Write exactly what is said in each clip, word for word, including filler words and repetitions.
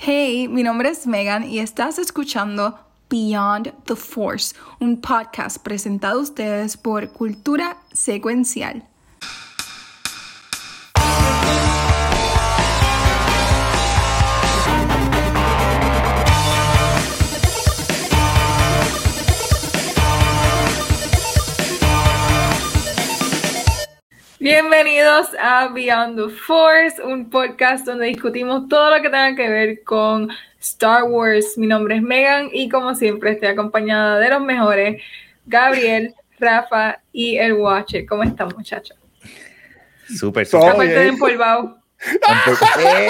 Hey, mi nombre es Megan y estás escuchando Beyond the Force, un podcast presentado a ustedes por Cultura Secuencial. Bienvenidos a Beyond the Force, un podcast donde discutimos todo lo que tenga que ver con Star Wars. Mi nombre es Megan y como siempre estoy acompañada de los mejores, Gabriel, Rafa y el Watcher. ¿Cómo están, muchachos? Súper, súper. Aparte de empolvado. Eh.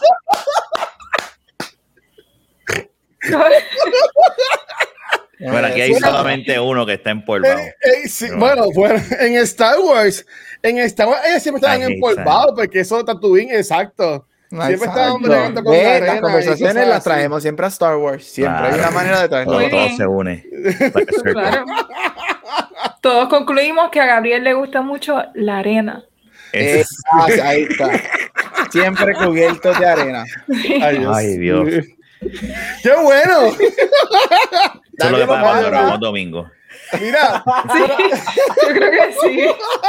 Bueno, aquí hay bueno, solamente uno que está empolvado. Eh, eh, sí, bueno, bueno, en Star Wars, en Star Wars ellos siempre estaban Ay, empolvados porque eso Tatooine, exacto. Siempre Exacto. estaban bregando con Ve, la arena las conversaciones y cosas las así. traemos siempre a Star Wars. Siempre Claro. hay una manera de traerlo. Todo, Muy todo bien. se une. Like a circle. Claro. Todos concluimos que a Gabriel le gusta mucho la arena. Eh, Es- ah, ahí está. Siempre cubiertos de arena. Ay, Dios. Ay, Dios. ¡Qué bueno! Eso es lo que pasa cuando grabamos domingo. Mira, Sí, yo creo que sí.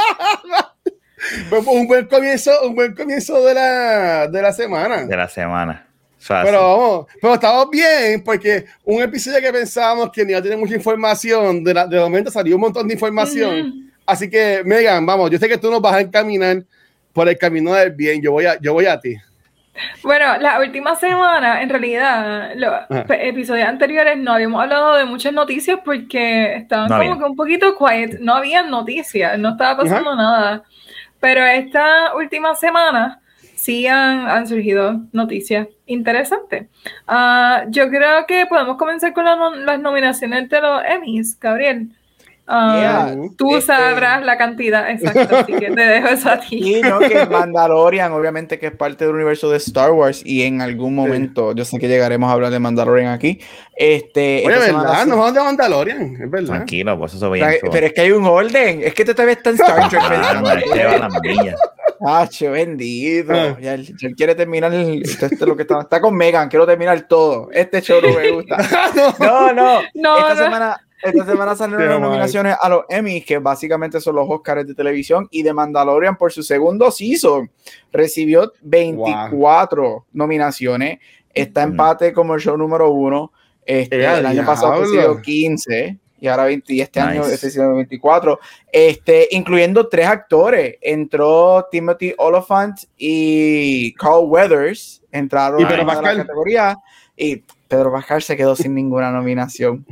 fue un buen comienzo, un buen comienzo de la, de la semana. De la semana. Fácil. Pero vamos, pero estamos bien porque un episodio que pensábamos que no iba a tener mucha información, de, la, de momento salió un montón de información. Ujú. Así que, Megan, vamos, yo sé que tú nos vas a encaminar por el camino del bien. Yo voy a, yo voy a ti. Bueno, la última semana, en realidad, los Ajá. pe- episodios anteriores no habíamos hablado de muchas noticias porque estaban No como había. que un poquito quiet, no había noticias, no estaba pasando Ajá. nada. Pero esta última semana sí han, han surgido noticias interesantes. Ah, yo creo que podemos comenzar con la no- las nominaciones de los Emmys, Gabriel. Ah, Yeah, tú este- sabrás la cantidad exacta, así que te dejo eso a ti. Y no, que Mandalorian, obviamente, que es parte del universo de Star Wars. Y en algún momento, yo sé que llegaremos a hablar de Mandalorian aquí. Este, Oye, esta semana ¿verdad? sí- Nos vamos de Mandalorian, es verdad. Tranquilo, pues eso Tra- bien. Pero es que hay un orden. Es que tú te ves tan Star Trek. Claro, este va a las millas. Hacho, bendito. Ah. Ya, él, él quiere terminar. el- Esto, esto es lo que está, está con Megan. Quiero terminar todo. Este show no me gusta. No, no. No, esta, no. Semana, esta semana salieron Qué las mal. nominaciones a los Emmys, que básicamente son los Oscars de televisión. Y de Mandalorian, por su segundo season, recibió veinticuatro nominaciones. Está Ujú. empate como el show número uno. Este, ¡Eh, el año pasado diablo! recibió quince. Y ahora veinte, y este Nice. año este hicieron veinticuatro, este, incluyendo tres actores. Entró Timothy Olyphant y Carl Weathers. Entraron ¿Y a Pedro una de Pascal? las categorías. Y Pedro Pascal se quedó sin ninguna nominación.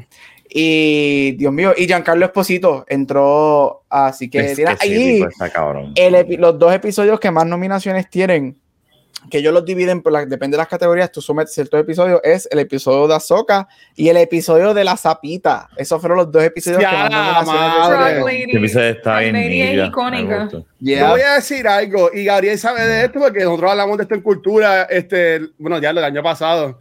Y Dios mío, y Giancarlo Esposito entró. Así que Es tiene que sí, ahí tipo, está cabrón. el epi- los dos episodios que más nominaciones tienen, que ellos los dividen por la, depende de las categorías, tú sometes ciertos episodios, es el episodio de Ahsoka y el episodio de la Zapita. Esos fueron los dos episodios Ya que más la nominaciones madre. recibieron. Frog Lady. Este episodio está Frog bien Lady es nítido, me icónica. gustó. Yeah. Yo voy a decir algo, y Gabriel sabe de esto porque nosotros hablamos de esto en Cultura, este, bueno, ya el año pasado.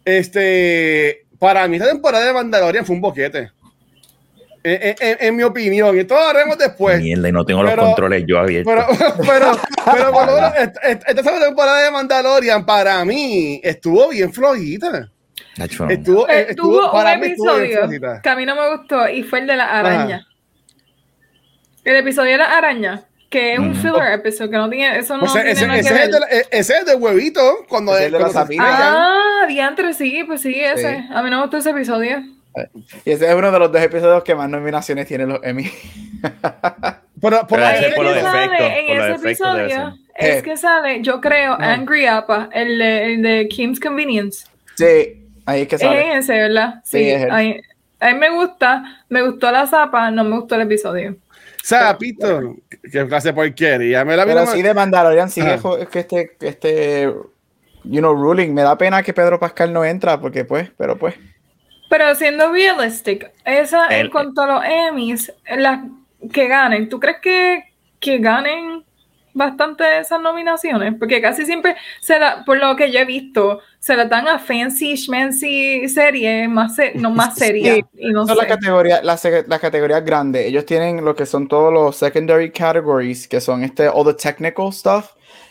Este, para mí esta temporada de Mandalorian fue un boquete. En, en- en- en mi opinión, y todo lo haremos después. Mierda, y no tengo Pero- los controles yo abiertos. Pero, pero, pero por lo menos esta, esta esta segunda temporada de Mandalorian para mí estuvo bien flojita. Nacho, Estuvo, Eh, estuvo, tuvo un para mí estuvo bien episodio flojita. que a mí no me gustó y fue el de la araña. El episodio de la araña, que es un Ujú. filler episodio, que no tiene, eso no O sea, tiene ese, nada ese que es el ver. de, ese es el de huevito cuando, Ese es el de la cuando se sapita. estrellan. Ah, diantre, sí, pues sí, ese. Sí. A mí no me gustó ese episodio. Y ese es uno de los dos episodios que más nominaciones tienen los Emmy. Pero, por Pero la- Ahí ese es por que los sale, efectos, en por los ese efectos debe episodio, ser. es que sale, yo creo, Ah. Angry Appa, el de, el de Kim's Convenience. Sí, ahí es que Es sale. ese, ¿verdad? Sí, Sí, es él. ahí, a mí me gusta, me gustó la zapa, no me gustó el episodio. Sapito, qué clase de porquería. Me la vi Pero nomás. sí, de Mandalorian sigue Ajá. jo- que este, que este, you know, ruling. Me da pena que Pedro Pascal no entra, porque pues, pero pues. Pero siendo realistic, esa en El- cuanto a los Emmys, las que ganen, ¿tú crees que, que ganen bastante de esas nominaciones? Porque casi siempre, se la, por lo que yo he visto, se la dan a fancy, schmancy series, más se- no más serias. Sí, y no son las sé. categorías, las, las categorías grandes. Ellos tienen lo que son todos los secondary categories, que son este all the technical stuff.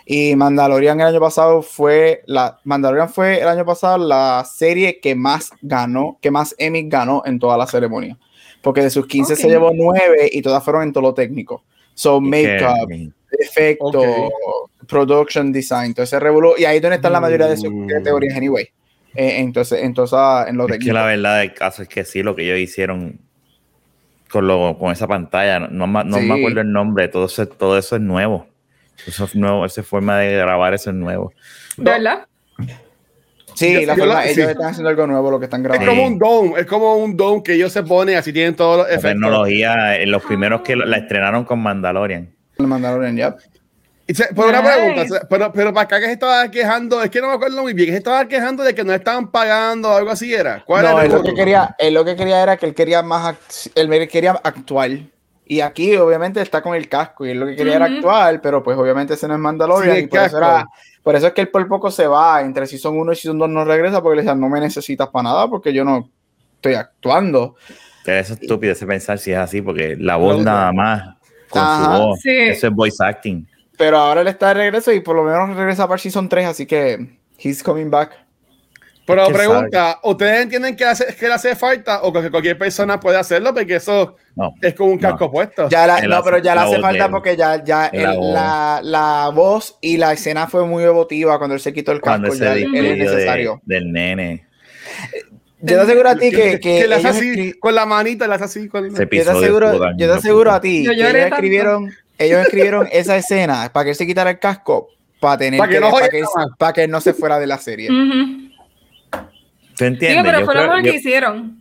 Y Mandalorian el año pasado fue la Mandalorian fue el año pasado la serie que más ganó, que más Emmy ganó en toda la ceremonia. Porque de sus quince okay. se llevó nueve y todas fueron en todo lo técnico. So makeup, okay. efecto, okay. production design, entonces revolú y ahí es donde están la mayoría de sus categorías anyway. Eh, entonces, entonces en lo es técnico. Que la verdad del caso es que sí, lo que ellos hicieron con lo con esa pantalla, no, no, no sí. me acuerdo el nombre, todo eso, todo eso es nuevo. Eso es nuevo, esa forma de grabar eso es nuevo. ¿Verdad? Sí, yo, la yo forma, la, ellos sí. están haciendo algo nuevo lo que están grabando. Es como un dome, es como un dome que ellos se ponen, así tienen todos los efectos. La tecnología, los primeros que la estrenaron con Mandalorian. El Mandalorian, ya. Yep. Por nice. Una pregunta, pero, pero para acá que se estaba quejando, es que no me acuerdo muy bien, que se estaba quejando de que no estaban pagando o algo así era. ¿Cuál no, era él lo que quería, él lo que quería era que él quería más, él quería actuar. Y aquí obviamente está con el casco y él lo que quería uh-huh. era actuar, pero pues obviamente ese no es Mandalorian sí, y por eso, era, por eso es que él por poco se va, entre Season uno y Season dos no regresa porque le decían no me necesitas para nada porque yo no estoy actuando. Pero eso es estúpido ese pensar si es así porque la voz no, nada más con Ajá, su voz, sí. eso es voice acting. Pero ahora él está de regreso y por lo menos regresa para Season tres, así que he's coming back. Pero es que pregunta, sabe. ¿Ustedes entienden que, hace, que le hace falta o que cualquier persona puede hacerlo? Porque eso no, es como un casco no. puesto. Ya la, no, pero ya le hace falta porque ya, ya el, la, la, la voz y la escena fue muy emotiva cuando él se quitó el casco. Ya él es necesario. De, del nene. Yo te aseguro a ti que... Que, que, que le hace así, escri- con la manita, le hace así. Con la... Yo te aseguro, yo te aseguro a ti yo que ellos escribieron, ellos escribieron esa escena para que él se quitara el casco para tener para que, que, no, para que, para que él no se fuera de la serie. Uh-huh. ¿Tú entiendes? Digo, pero yo fue lo mejor yo, que hicieron.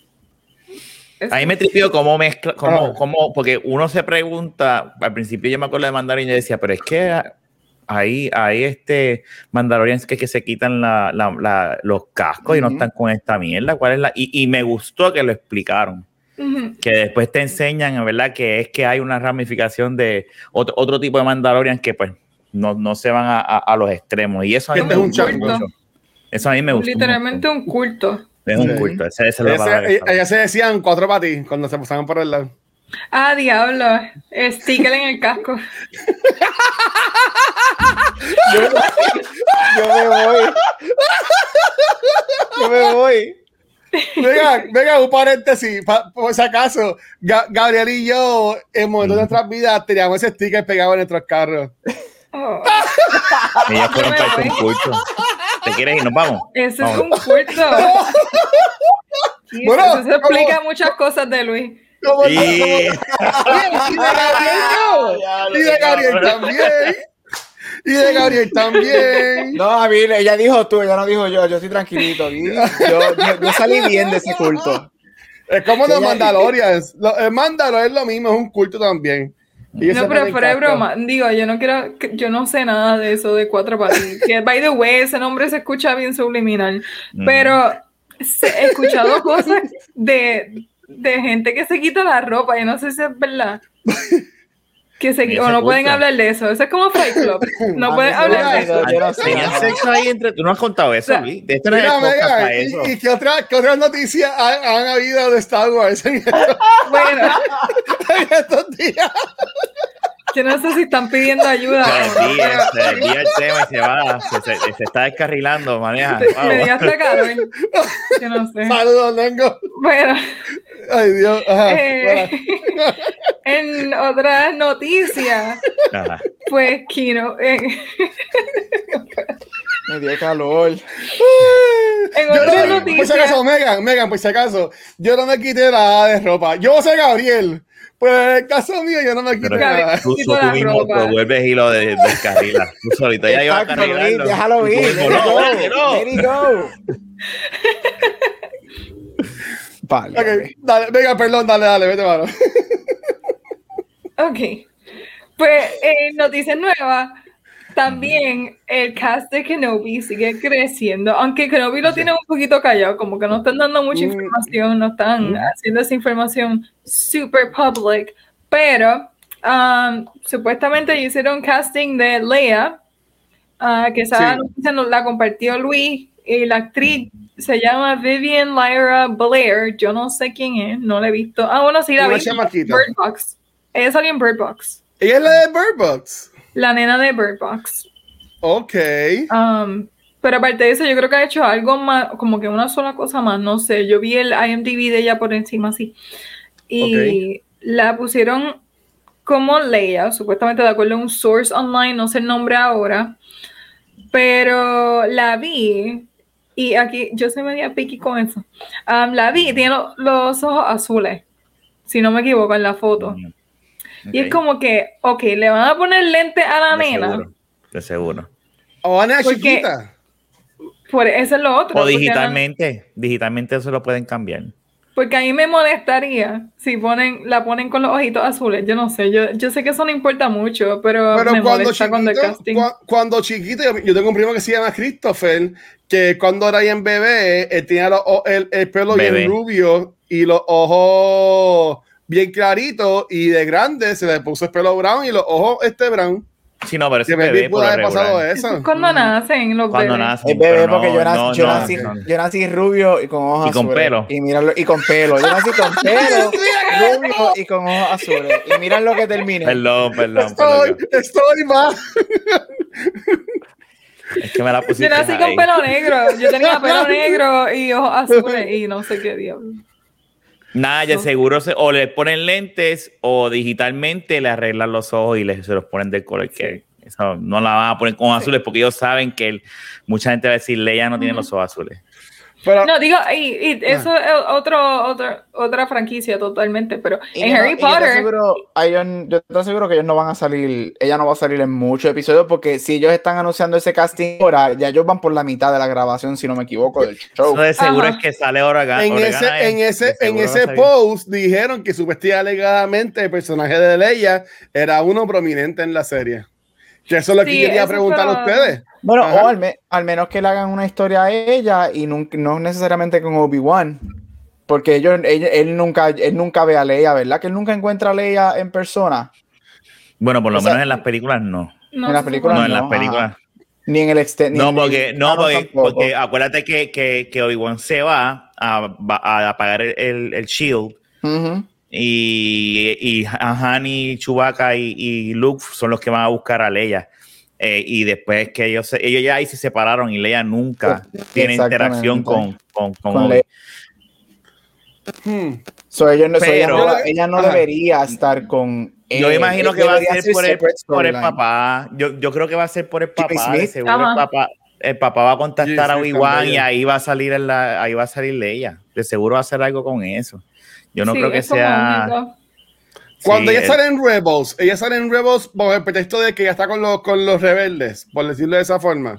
A mí me tripió cómo mezcla, cómo, oh. cómo, porque uno se pregunta, al principio yo me acuerdo de Mandalorian y yo decía, pero es que ahí, ahí este Mandalorians que, que se quitan la, la, la, los cascos uh-huh. y no están con esta mierda, ¿cuál es la? Y, y me gustó que lo explicaron. Uh-huh. Que después te enseñan, ¿verdad? Que es que hay una ramificación de otro, otro tipo de Mandalorian que pues no, no se van a, a, a los extremos. Y eso a mí me gustó mucho. Eso a mí me gustó. Literalmente mucho. Un culto. Es un sí. culto. Ese, ese ese, ese, ellas se decían cuatro para ti cuando se pasaban por el lado. Ah, diablo. Sticker en el casco. yo, yo me voy. Yo me voy. Venga, venga, un paréntesis, pa, por si acaso, Ga- Gabriel y yo, en momentos de nuestras vidas, teníamos ese sticker pegado en nuestros carros. Oh. Ellas fueron parte de un culto. ¿Te quieres ir? ¿Nos vamos? Eso vamos. es un culto. Bueno, eso, eso explica como, muchas cosas de Luis. Como, y... Como, y de Gabriel yo. Y de Gabriel también. Y de Gabriel también. No, a mí, ella dijo tú, ella no dijo yo. Yo estoy tranquilito. Yo, yo, yo salí bien de ese culto. Es como los Mandalorian. El Mandalorian es lo mismo, es un culto también. No, pero fuera de broma, digo, yo no quiero, yo no sé nada de eso de cuatro patas. Que, by the way, ese nombre se escucha bien subliminal, mm. pero se, he escuchado cosas de, de gente que se quita la ropa, y no sé si es verdad. Que se, o no pueden hablar de eso. Eso es como Fight Club. No pueden hablar de eso. Yo no sé. Tenían sexo ahí entre... Tú no has contado eso, Luis. De esto no es para eso. ¿Y, y qué otras qué otra noticias han, han habido de Star Wars en estos, bueno, en estos días? Yo no sé si están pidiendo ayuda. Se desvía, se desvía el tema y se va. Se, se, se está descarrilando, maneja. Wow. Me dio hasta Carmen. Yo no sé. Saludos, Lengo. Bueno. Ay, Dios. Ajá, eh, en otras noticias, Ajá. pues Kino. Eh, Me dio calor. En otras no, noticias. Por si acaso, Megan, Megan, por si acaso, yo no me quité nada de ropa. Yo soy Gabriel. Pues en el caso mío, yo no me quité nada. Tú, tú, tú mismo te vuelves y lo de, descarrila. Tú solito ya ibas a carrilarlo. Déjalo ir. Let it go. Vale. Okay, dale, venga, perdón, dale, dale, vete, mano. Ok. Pues, eh, noticias nuevas. También el cast de Kenobi sigue creciendo, aunque Kenobi lo tiene un poquito callado, como que no están dando mucha información, no están mm. haciendo esa información super public, pero um, supuestamente hicieron casting de Leia, uh, que esa sí. noticia nos la compartió Luis, y la actriz se llama Vivian Lyra Blair, yo no sé quién es, no la he visto. Ah, bueno, sí la vi. Bird Box. Ella salió en Bird Box. ¿Ella es la de Bird Box? La nena de Bird Box. Ok. Um, pero aparte de eso, yo creo que ha hecho algo más, como que una sola cosa más, no sé. Yo vi el I M D B de ella por encima así. Y okay. la pusieron como Leia, supuestamente de acuerdo a un source online, no sé el nombre ahora. Pero la vi, y aquí yo soy media picky con eso. Um, la vi, tiene lo, los ojos azules, si no me equivoco en la foto. Okay. Y es como que, ok, le van a poner lente a la de nena. Seguro, de seguro. O a una chiquita. Por eso es lo otro. O digitalmente, la, digitalmente eso lo pueden cambiar. Porque a mí me molestaría si ponen, la ponen con los ojitos azules. Yo no sé, yo, yo sé que eso no importa mucho, pero, pero me cuando molesta chiquito, cuando el casting. Cu cuando chiquito, yo, yo tengo un primo que se llama Christopher, que cuando era en bebé, él tenía los, el, el pelo bebé. bien rubio y los ojos bien claritos, y de grande se le puso el pelo brown y los ojos este brown. Sí, no, pero ese bebé pudo haber pasado eso. eso es cuando mm. nacen los cuando bebés. Nacen, es bebé porque no, yo, nací, no, yo, no, nací, no. yo nací rubio y con ojos y con azules. Pelo. Y míralo, y con pelo. Yo nací con pelo, rubio y con ojos azules. Y mira lo que terminé. Perdón, perdón. Estoy, perdón. estoy mal. Es que me la pusiste. Yo nací ahí. con pelo negro. Yo tenía pelo negro y ojos azules y no sé qué diablo. Nada, ya no. seguro se, o le ponen lentes o digitalmente le arreglan los ojos y le, se los ponen del color que eso, no la van a poner con sí. azules porque ellos saben que el, mucha gente va a decir Leia no uh-huh. tiene los ojos azules. Pero, no, digo, y, y eso ah. es otro, otro, otra franquicia totalmente, pero y en yo, Harry Potter... Yo te, aseguro, yo, yo te aseguro que ellos no van a salir, ella no va a salir en muchos episodios, porque si ellos están anunciando ese casting ahora, ya ellos van por la mitad de la grabación, si no me equivoco, del show. Eso de seguro Ajá. es que sale Organa. En Organa ese, es, en ese, en ese post dijeron que supuestamente alegadamente el personaje de Leia era uno prominente en la serie. Que eso es lo que sí, quería preguntar para... a ustedes. Bueno, Ajá. o al, me, al menos que le hagan una historia a ella y no, no necesariamente con Obi-Wan. Porque ellos, él, él, nunca, él nunca ve a Leia, ¿verdad? Que él nunca encuentra a Leia en persona. Bueno, por lo o sea, menos en las películas no. no en las películas no. no. En las películas. Ajá. Ni en el exterior. No, porque, no, porque, porque acuérdate que, que, que Obi-Wan se va a, a apagar el, el, el shield. Uh-huh. Y, y Han y Chewbacca y, y Luke son los que van a buscar a Leia. Eh, y después que ellos, ellos ya ahí se separaron y Leia nunca tiene interacción con, con, con, con Obi. Hmm. So, ellos no, Pero, so ella no, ella no debería estar con él. Yo imagino que va a ser por el, por el papá. Yo, yo creo que va a ser por el papá. De seguro el papá, el papá va a contactar a Obi-Wan y ahí va a salir en la, ahí va a salir Leia. De seguro va a hacer algo con eso. Yo no sí, creo que sea. Cuando sí, ella sale en Rebels, ella sale en Rebels bajo el pretexto de que ella está con los, con los rebeldes, por decirlo de esa forma.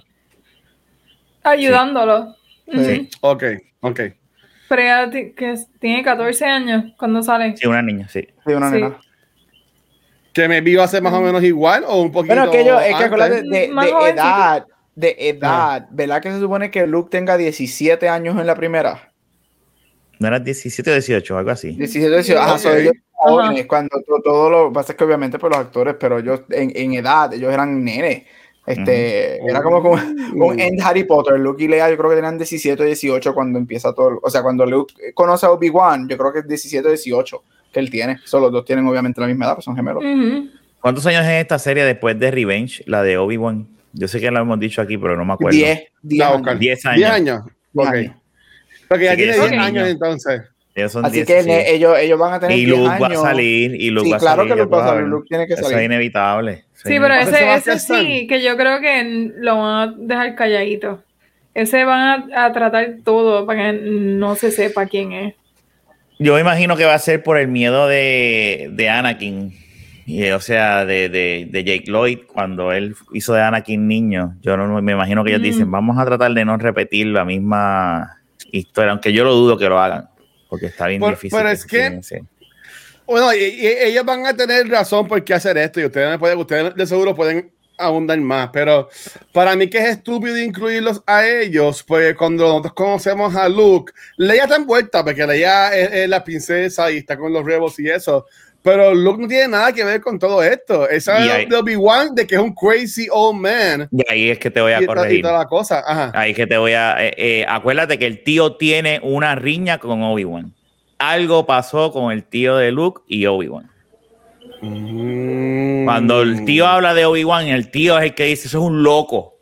Ayudándolo. Sí. Mm-hmm. sí. Ok, ok. Pero ella que tiene catorce años cuando sale. Sí, una niña, sí. Sí, una sí. nena. ¿Que me vio a ser más o menos igual o un poquito Bueno, que yo, es que acuérdate de, de, de edad, de edad, ah. ¿verdad que se supone que Luke tenga diecisiete años en la primera? ¿No era diecisiete o dieciocho, algo así? diecisiete o dieciocho, ajá, okay. Soy yo. Jóvenes, cuando todo, todo lo pasa es que obviamente por los actores, pero ellos en, en edad, ellos eran nenes. Este, uh-huh. Era como, como uh-huh. un en Harry Potter, Luke y Leia yo creo que tenían diecisiete o dieciocho cuando empieza todo, o sea, cuando Luke conoce a Obi-Wan, yo creo que es diecisiete o dieciocho que él tiene, solo los dos tienen obviamente la misma edad, pues son gemelos. Uh-huh. ¿Cuántos años es esta serie después de Revenge, la de Obi-Wan? Yo sé que lo hemos dicho aquí, pero no me acuerdo. diez, diez años. diez años. diez años. Okay. Porque ya tiene diez años entonces. Así que sí. ellos, ellos van a tener y Luke va a salir y Luke sí, va a claro salir, que Luke va a salir, Luke tiene que salir. Eso es inevitable. Eso sí, es pero inevitable. ese, ese sí, que yo creo que lo van a dejar calladito. Ese van a, a tratar todo para que no se sepa quién es. Yo me imagino que va a ser por el miedo de, de Anakin. Y, o sea, de, de, de Jake Lloyd, cuando él hizo de Anakin niño. Yo no me imagino que ellos mm. dicen, vamos a tratar de no repetir la misma historia, aunque yo lo dudo que lo hagan. Porque está bien Por, difícil. Pero es que, que bueno, y, y ellos van a tener razón por qué hacer esto y ustedes, pueden, ustedes de seguro pueden abundar más, pero para mí que es estúpido incluirlos a ellos, pues cuando nosotros conocemos a Luke, Leia está envuelta porque Leia es, es la princesa y está con los rebels y eso, pero Luke no tiene nada que ver con todo esto. Esa es de Obi-Wan de que es un crazy old man. Y ahí es que te voy a y corregir. Y toda la cosa. Ajá. Ahí es que te voy a... Eh, eh, acuérdate que el tío tiene una riña con Obi-Wan. Algo pasó con el tío de Luke y Obi-Wan. Mm. Cuando el tío habla de Obi-Wan, el tío es el que dice, eso es un loco.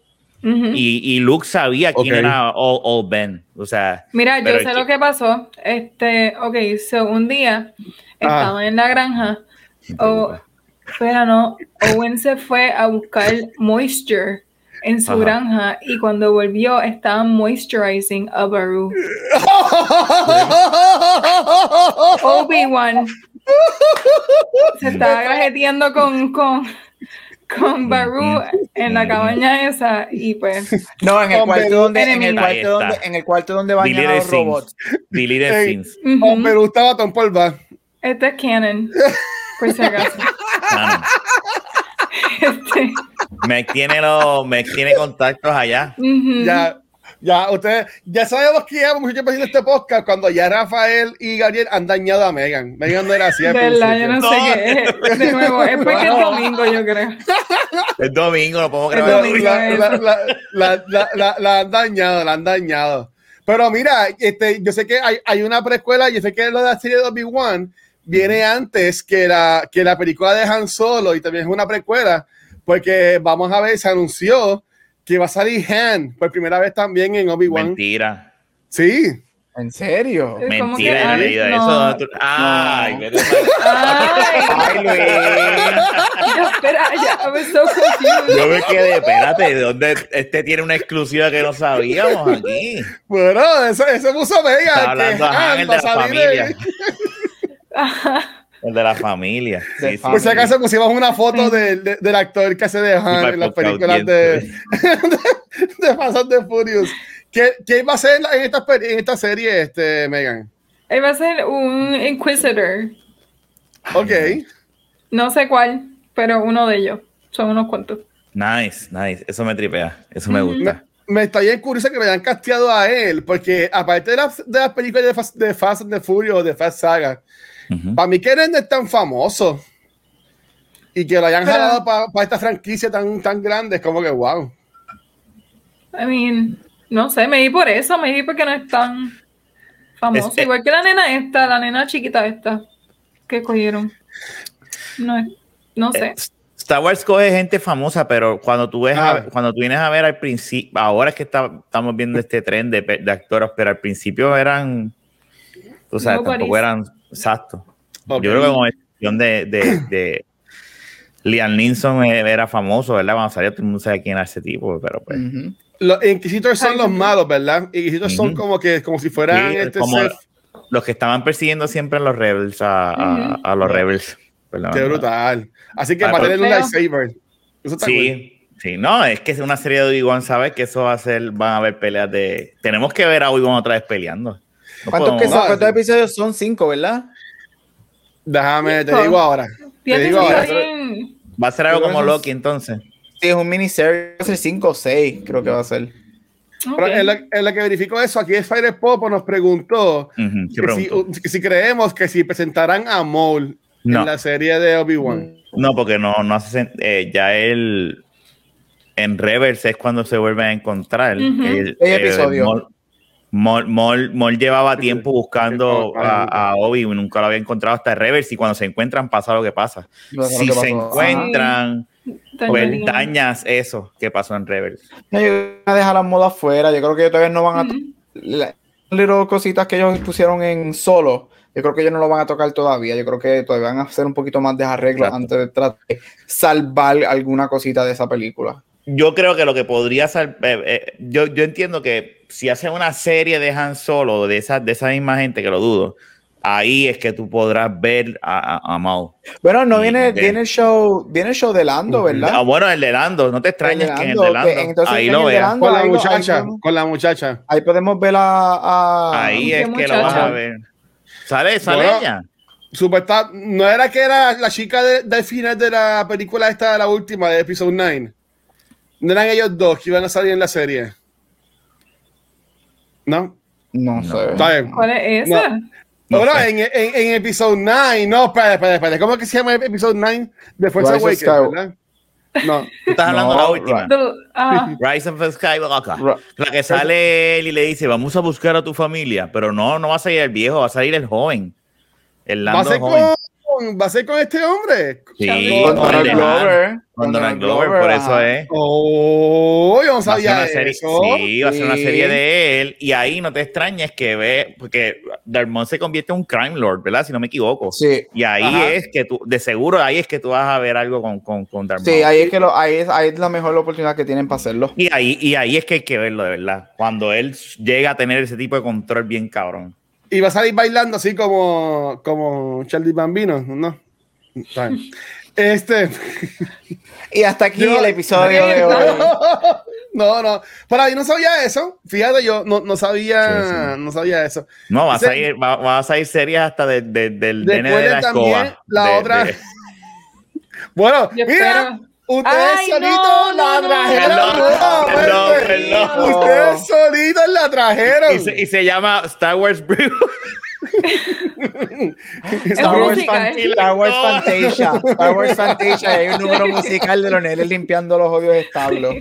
Ujú. y, y Luke sabía quién Ok. era Old, Old Ben. O sea, Mira, yo pero sé es lo que- que pasó. Este, ok, so un día estaban Ah. en la granja. no te O, preocupes. espera, no. Owen se fue a buscar moisture en su Ajá. granja y cuando volvió estaban moisturizing a Baru. Obi-Wan se estaba grajeteando con, con, con Baru en la cabaña esa y pues No, en el Hombre, cuarto donde, en el enemigo. Ahí cuarto donde, está. en el cuarto donde bañan a Deleted los robots. scenes. Deleted Ey. scenes. ujú, Oh, pero estaba Tom Polva. este es canon, por si acaso. Canon. Este, Me tiene, los, me tiene contactos allá. ujú. Ya, ya, ustedes, ya sabemos que llevamos mucho tiempo haciendo este podcast cuando ya Rafael y Gabriel han dañado a Megan. Megan no era así al De verdad, yo principio. no sé qué es. De nuevo, es porque es domingo, yo creo. Es domingo, no podemos Es grabar. domingo. la, eso. la, la, la, la, la- la han dañado, la han dañado. Pero mira, este, yo sé que hay, hay una precuela, yo sé que lo de la serie de Obi-Wan viene antes que la, que la película de Han Solo y también es una precuela, porque vamos a ver, se anunció que va a salir Han por primera vez también en Obi-Wan. Mentira. Sí. ¿En serio? Es como Mentira, que, yo no he ay, leído no. eso. Ay, No. vete pa'l- Ay, Ay, Luis. yo, espera, ya, I was so confused. Yo me quedé, espérate, ¿de dónde este tiene una exclusiva que no sabíamos aquí? Bueno, eso, eso puso Megan. Está que hablando a Han el va de a la salir familia. en- Ajá. El de la familia. Sí, De sí, Por si sí. acaso pusimos una foto de, de- del actor que hace de Han para en las el podcast películas de, audiencia. de Fast and the Furious. ¿Qué, ¿Qué va a ser en esta, pe- en esta serie, este, Megan? Él va a ser un Inquisitor. Ok. No sé cuál, pero uno de ellos. Son unos cuantos. Nice, nice. Eso me tripea. Eso me Ujú. gusta. Me está bien curioso que me hayan casteado a él, porque aparte de las, de las películas de Fast, de Fast and the Furious o de Fast Saga, Ujú. para mí que él no es tan famoso. Y que lo hayan Pero- jalado para esta franquicia tan, tan grande, es como que wow. I mean, no sé, me di por eso, me di porque no es tan famoso. Es- eh, Igual que la nena esta, la nena chiquita esta que cogieron. No es, no sé. Eh, Star Wars coge gente famosa, pero cuando tú ves, a- Ah. cuando tú vienes a ver al principio, ahora es que está- estamos viendo este tren de, pe- de actores, pero al principio eran, tú sabes, Nobody's. tampoco eran exactos. Ok. Yo creo que con excepción de, de, de Liam Neeson eh, era famoso, ¿verdad? Cuando salió todo el mundo sabe quién era ese tipo, pero pues. Ujú. Los Inquisitors son Ay, los sí. malos, ¿verdad? Inquisitors son Ujú. como que como si fueran Sí, este como Sith. los que estaban persiguiendo siempre a los rebels, a, a- Ujú. a los rebels. Perdón. Qué brutal. Así que Ah, va a tener un pero- lightsaber. Eso está cool. Sí, sí, no, es que es una serie de Obi-Wan, ¿sabes? Que eso va a ser, van a haber peleas de... Tenemos que ver a Obi-Wan otra vez peleando. No ¿Cuántos, podemos- que son? no, ¿Cuántos sí. episodios son? Cinco, ¿verdad? Déjame, te Hijo. digo ahora. Te Tiene digo que ahora. estar bien. Va a ser algo Pero como esos- Loki, entonces. Sí, es un miniserie. Va a ser cinco o seis, creo que va a ser. Ok. Pero en, la, en la que verificó eso, aquí Fire Popo nos preguntó Ujú, ¿qué que si, pregunto? No. en la serie de Obi-Wan. No, porque no, no hace sen- eh, ya él en Rebels es cuando se vuelven a encontrar. Ujú. El- Seis eh, episodios. Maul, Maul- Maul- Maul llevaba tiempo buscando a, a Obi y nunca lo había encontrado hasta Rebels y cuando se encuentran pasa lo que pasa. No sé lo Si que se pasó. encuentran, Dañaría. pues dañas eso que pasó en Rebels. No, yo voy a dejar las modas afuera. Yo creo que todavía no van a. Ujú. Las little cositas que ellos pusieron en Solo, yo creo que ellos no lo van a tocar todavía. Yo creo que todavía van a hacer un poquito más de arreglos Exacto. antes de tratar de salvar alguna cosita de esa película. Yo creo que lo que podría ser, eh, eh, yo, yo entiendo que si hacen una serie de Han Solo de esa, de esa misma gente, que lo dudo, ahí es que tú podrás ver a, a, a Maul. Bueno, no Y viene, de- viene el show, viene el show de Lando, ¿verdad? Ah, bueno, el de Lando, no te extrañes El de que en el Lando, de Lando, que entonces ahí en lo el de veas. Lando- Con la ahí lo- ahí muchacha, podemos- con la muchacha. Ahí podemos ver a. a- Ahí ¿Qué es que lo vas muchacha? a ver. ¿Sale? ¿Sale Bueno, ella? Supuesta, no era que era la chica de- del final de la película esta, la última, de Episode nueve. No eran ellos dos que iban a salir en la serie. ¿No? No, No. sé. Está bien. ¿Cuál es esa? No. No Ahora, sé. en, en, en Episode nueve, no, espera, espera, espera. ¿Cómo es que se llama el Episode nueve de Force Rise of Awakens, Sky- verdad? No. Tú estás hablando No, de la última. The- ah, Rise of Skywalker. Ra- La que sale él y le dice, vamos a buscar a tu familia. Pero no, no va a salir el viejo, va a salir el joven. El Va a Lando ser joven. con, va a ser con este hombre. Sí, Con con Donald el Glover. Con Donald Glover, Glover, por ajá. eso es. Oh, yo no Va a ser sabía una serie, eso. sí, va a ser una Sí. serie de él. Y ahí no te extrañes que ve, porque Darmon se convierte en un crime lord, ¿verdad? Si no me equivoco. Sí. Y ahí Ajá. es que tú, de seguro, ahí es que tú vas a ver algo con, con, con Darmon. Sí, ahí es que lo, ahí es, ahí es la mejor oportunidad que tienen para hacerlo. Y ahí, y ahí es que hay que verlo, de verdad. Cuando él llega a tener ese tipo de control bien cabrón. Y va a salir bailando así como, como Charlie Bambino, ¿no? Está bien. Este. Y hasta aquí Yo- el episodio de hoy. No, no. Para mí no sabía eso. Fíjate, yo no, no sabía, Sí, sí. no sabía eso. No, va a Ese- salir, va, va a salir series hasta de, de- del nene Después de de la también escoba. la De- otra. de- Bueno, Yo mira, espero. ustedes Ay, solitos no, la no, no. trajeron. Perdón, nuevamente. perdón, perdón. Ustedes solitos la trajeron. y, se, y se llama Star Wars Brew. Es Star Wars, música, Fan- ¿eh? Star Wars Fantasia. Star Wars Fantasia. Hay un número musical de los nenes limpiando los odios establos.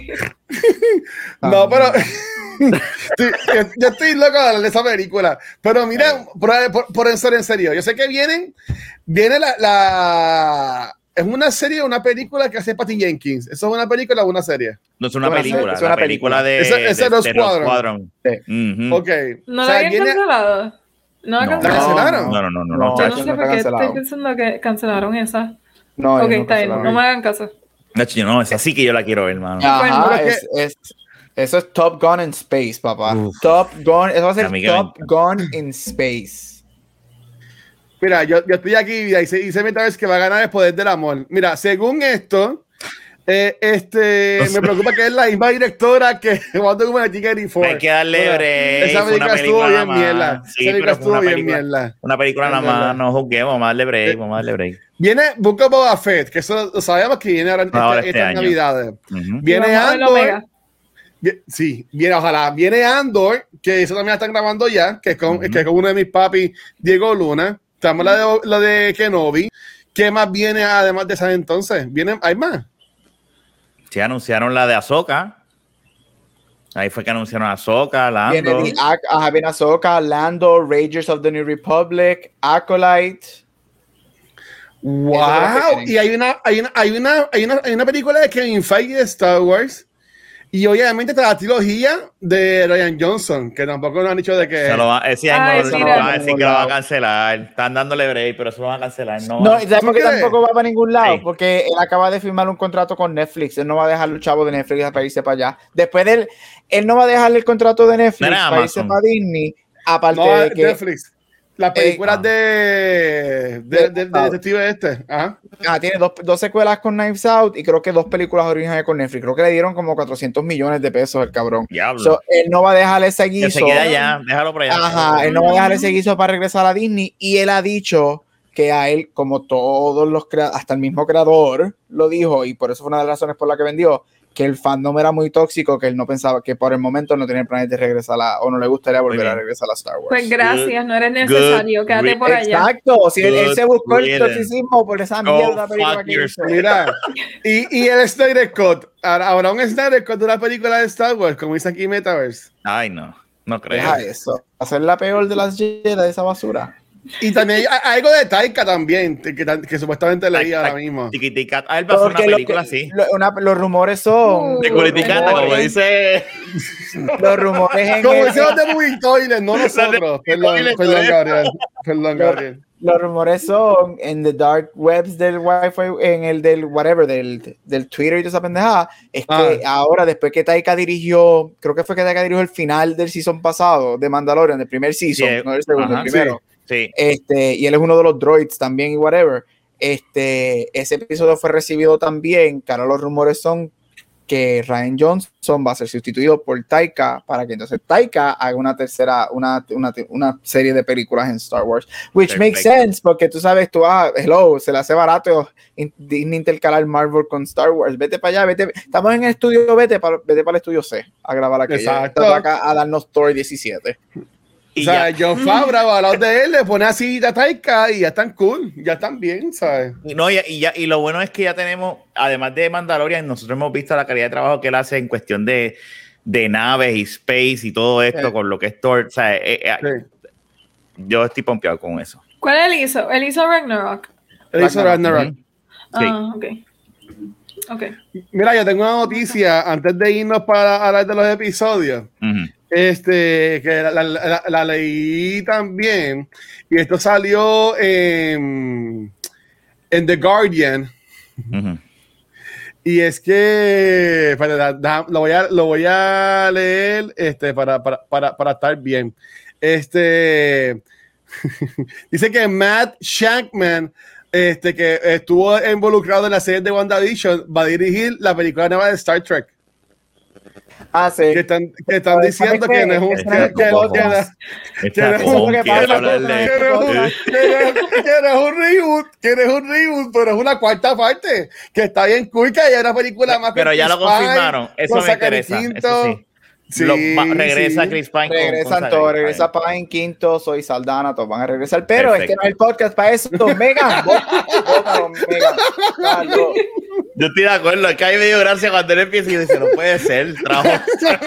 No, pero sí, yo, yo estoy loco de hablar de esa película. Pero mira, por, por, por en serio, en serio, yo sé que vienen, viene la, la es una serie o una película que hace Patty Jenkins. ¿Eso es una película o una serie? No es una Una película, serie, es la una película de, Ese- ese de, Rogue de Rogue Squadron. Squadron. Sí. Ujú. Ok. ¿No O la sea, habían viene- cancelado? No la No. ¿La cancelaron. cancelaron? No, no, no, no, No, no, Yo no chacho. sé no por está qué estoy cancelado. pensando que cancelaron esa. No, Ok, no está bien, cancelaron. no me hagan caso. Nacho, yo no, es así que yo la quiero ver, hermano. Ajá, Bueno, es, es, eso es Top Gun in Space, papá. Uf. Top Gun, eso va a ser A mí que me Top Gun in Space. Mira, yo, yo estoy aquí y dice, dice Metaverse que va a ganar el poder del amor. Mira, según esto, eh, este, No sé. me preocupa que es la misma directora que Wonder Woman nineteen eighty-four. Hay que darle Bueno, break. esa Fue una película estuvo película bien nada mierda. más. Esa Sí, película pero fue estuvo una bien película. mierda. Una película Es nada verdad. más. No juzguemos, vamos a darle break, vamos a darle break. Viene Book of Boba Fett, que eso lo sabemos que viene ahora, Ahora este- este estas año. navidades. Ujú. Viene Vamos a ver Andor. Omega. vi- Sí, viene, ojalá. Viene Andor, que eso también la están grabando ya, que es con, Ujú. que es con uno de mis papis, Diego Luna. Estamos la de, la de Kenobi. ¿Qué más viene además de esas entonces? ¿Vienen, ¿Hay más? Sí, anunciaron la de Ahsoka. Ahí fue que anunciaron a Ahsoka, Viene, Lando. The Ac- ajá, viene Ahsoka, Lando, Rangers of the New Republic, Acolyte. ¡Wow! Eso es lo que viene. Y hay una, hay, una, hay, una, hay, una, hay una película de Kevin Feige de Star Wars. Y obviamente está la trilogía de Ryan Johnson, que tampoco nos han dicho de que. Se lo va, ese año Ay, no, mira. va a decir que lo va a cancelar. Están dándole break, pero eso lo van a cancelar. No, No, y ¿sabes ¿Tú por qué crees? tampoco va para ningún lado? Sí. Porque él acaba de firmar un contrato con Netflix. Él no va a dejar los chavos de Netflix para irse para allá. Después de él, él no va a dejarle el contrato de Netflix No era para irse Amazon. para Disney. Aparte No, de que Netflix. Las películas ah. de, de, de, de detective este. Ajá. ah, tiene dos, dos secuelas con Knives Out y creo que dos películas originales con Netflix. Creo que le dieron como cuatrocientos millones de pesos el cabrón. Diablo. So, él no va a dejar ese que se guiso. queda allá, déjalo por allá. Ajá, él no va a dejar ese guiso para regresar a Disney y él ha dicho que a él, como todos los creadores, hasta el mismo creador lo dijo y por eso fue una de las razones por la que vendió, que el fandom era muy tóxico, que él no pensaba que por el momento no tenía planes de regresar a, o no le gustaría volver a regresar a Star Wars. Pues gracias, Good- no eres necesario, good quédate re- por allá. Exacto, si él, él Good se buscó el riddance. toxicismo por esa Go mierda película fuck que yourself. hizo. Mira. Y, y el Snyder Cut. Ahora habrá un Snyder Cut de una película de Star Wars, como dice aquí Metaverse. Ay, no, no creo. Deja eso, hacer la peor de las Jedi de esa basura. Y también hay, hay algo de Taika también, que, que, que supuestamente leí ahora mismo. Tiquiticat. Ah, él va a hacer una Porque lo película que- así. lo- una- los rumores son Uh, De Los Culiticata, como rumores. dice. los rumores en Como el- decimos de Movie Toilet, no nosotros. Perdón, Toilet, perdón, ¿eh? Gabriel. Perdón, Gabriel. Los rumores son en the dark webs del Wi-Fi, en el del whatever, del, del Twitter y toda esa pendejada. Es que Ah. ahora, después que Taika dirigió, creo que fue que Taika dirigió el final del season pasado de Mandalorian, del primer season, Sí, no del segundo, ajá, el primero. Sí. Este, y él es uno de los droids también y whatever. Este, ese episodio fue recibido también, que ahora los rumores son que Ryan Johnson va a ser sustituido por Taika para que entonces Taika haga una tercera, una, una, una serie de películas en Star Wars, which Perfecto. makes sense porque tú sabes, tú, ah, hello, se le hace barato in- Disney intercalar Marvel con Star Wars, vete para allá, vete, estamos en el estudio, vete para vete para el estudio C a grabar aquello, Exacto. Estás acá a darnos Thor diecisiete. O Y sea, ya, John Favreau al lado de él le pone así a Taika y ya están cool, ya están bien, ¿sabes? y no, y, y ya, y lo bueno es que ya tenemos, además de Mandalorian, nosotros hemos visto la calidad de trabajo que él hace en cuestión de, de naves y space y todo esto Sí. con lo que es Thor. O sea, eh, eh, Sí. yo estoy pompeado con eso. ¿Cuál él hizo? Él hizo Ragnarok. Él hizo Ragnarok. Sí. Ah, ok. Ok. Mira, yo tengo una noticia antes de irnos para hablar de los episodios. Uh-huh. Este, que la, la, la, la leí también. Y esto salió en, en The Guardian. Uh-huh. Y es que para, da, da, lo, voy a, lo voy a leer este, para, para, para, para estar bien. Este dice que Matt Shankman, este, que estuvo involucrado en la serie de WandaVision, va a dirigir la película nueva de Star Trek. Ah, sí. Que están, que están diciendo que, que no es un. Que, que, que, que no es un reboot, que no es un reboot, pero es una cuarta parte. Que está bien cool, que hay una película más. Pero ya lo confirmaron. Eso me interesa. Eso sí. Sí, lo, va, regresa sí. Chris Pine. Regresan todos, regresa Pine, Quinto, Soy Saldana, todos van a regresar. Pero perfecto. Es que no es el podcast para eso. Megan, bótalo, Megan. Claro. Yo estoy de acuerdo, es que hay medio gracia cuando él empieza y dice, no puede ser, el trabajo.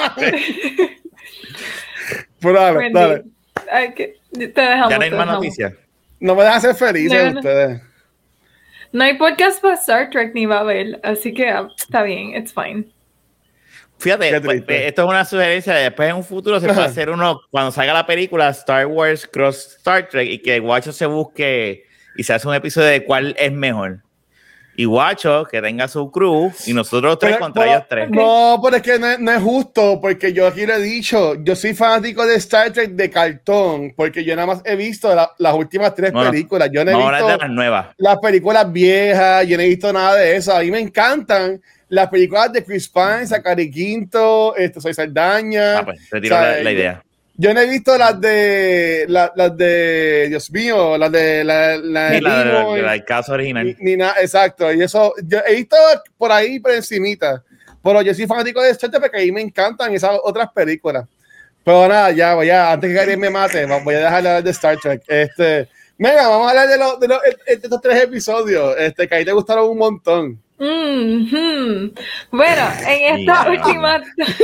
Pero dale, dale. Ay, que, te dejamos, ya no hay te más dejamos. noticias. No me dejan ser felices no, no. ustedes. No hay podcast para Star Trek ni va a haber, así que uh, está bien, it's fine. Fíjate, pues, esto es una sugerencia. Después en un futuro se puede hacer uno, cuando salga la película Star Wars Cross Star Trek, y que Guacho se busque y se hace un episodio de cuál es mejor. Y Guacho que tenga su crew y nosotros tres pero, contra pero, ellos tres. No, pero es que no, no es justo, porque yo aquí lo he dicho, yo soy fanático de Star Trek de cartón, porque yo nada más he visto la, las últimas tres no, películas. Yo no he visto de las nuevas. Las películas viejas, yo no he visto nada de eso. A mí me encantan las películas de Chris Pine, Zachary Quinto, este, Soy Saldaña. Ah, pues te tiro o sea, la, la idea. Yo no he visto las de las, las de Dios mío, las de la, la, sí, la, Nemo, de, de, del caso original. Ni, ni nada, exacto. Y eso, yo he visto por ahí por encimita. Pero yo soy fanático de Star Trek porque ahí me encantan esas otras películas. Pero nada, ya voy a, antes que alguien me mate, voy a dejar de hablar de Star Trek. Este, Mega, vamos a hablar de, lo, de, lo, de estos tres episodios, este, que ahí te gustaron un montón. Mm-hmm. Bueno, en esta yeah. última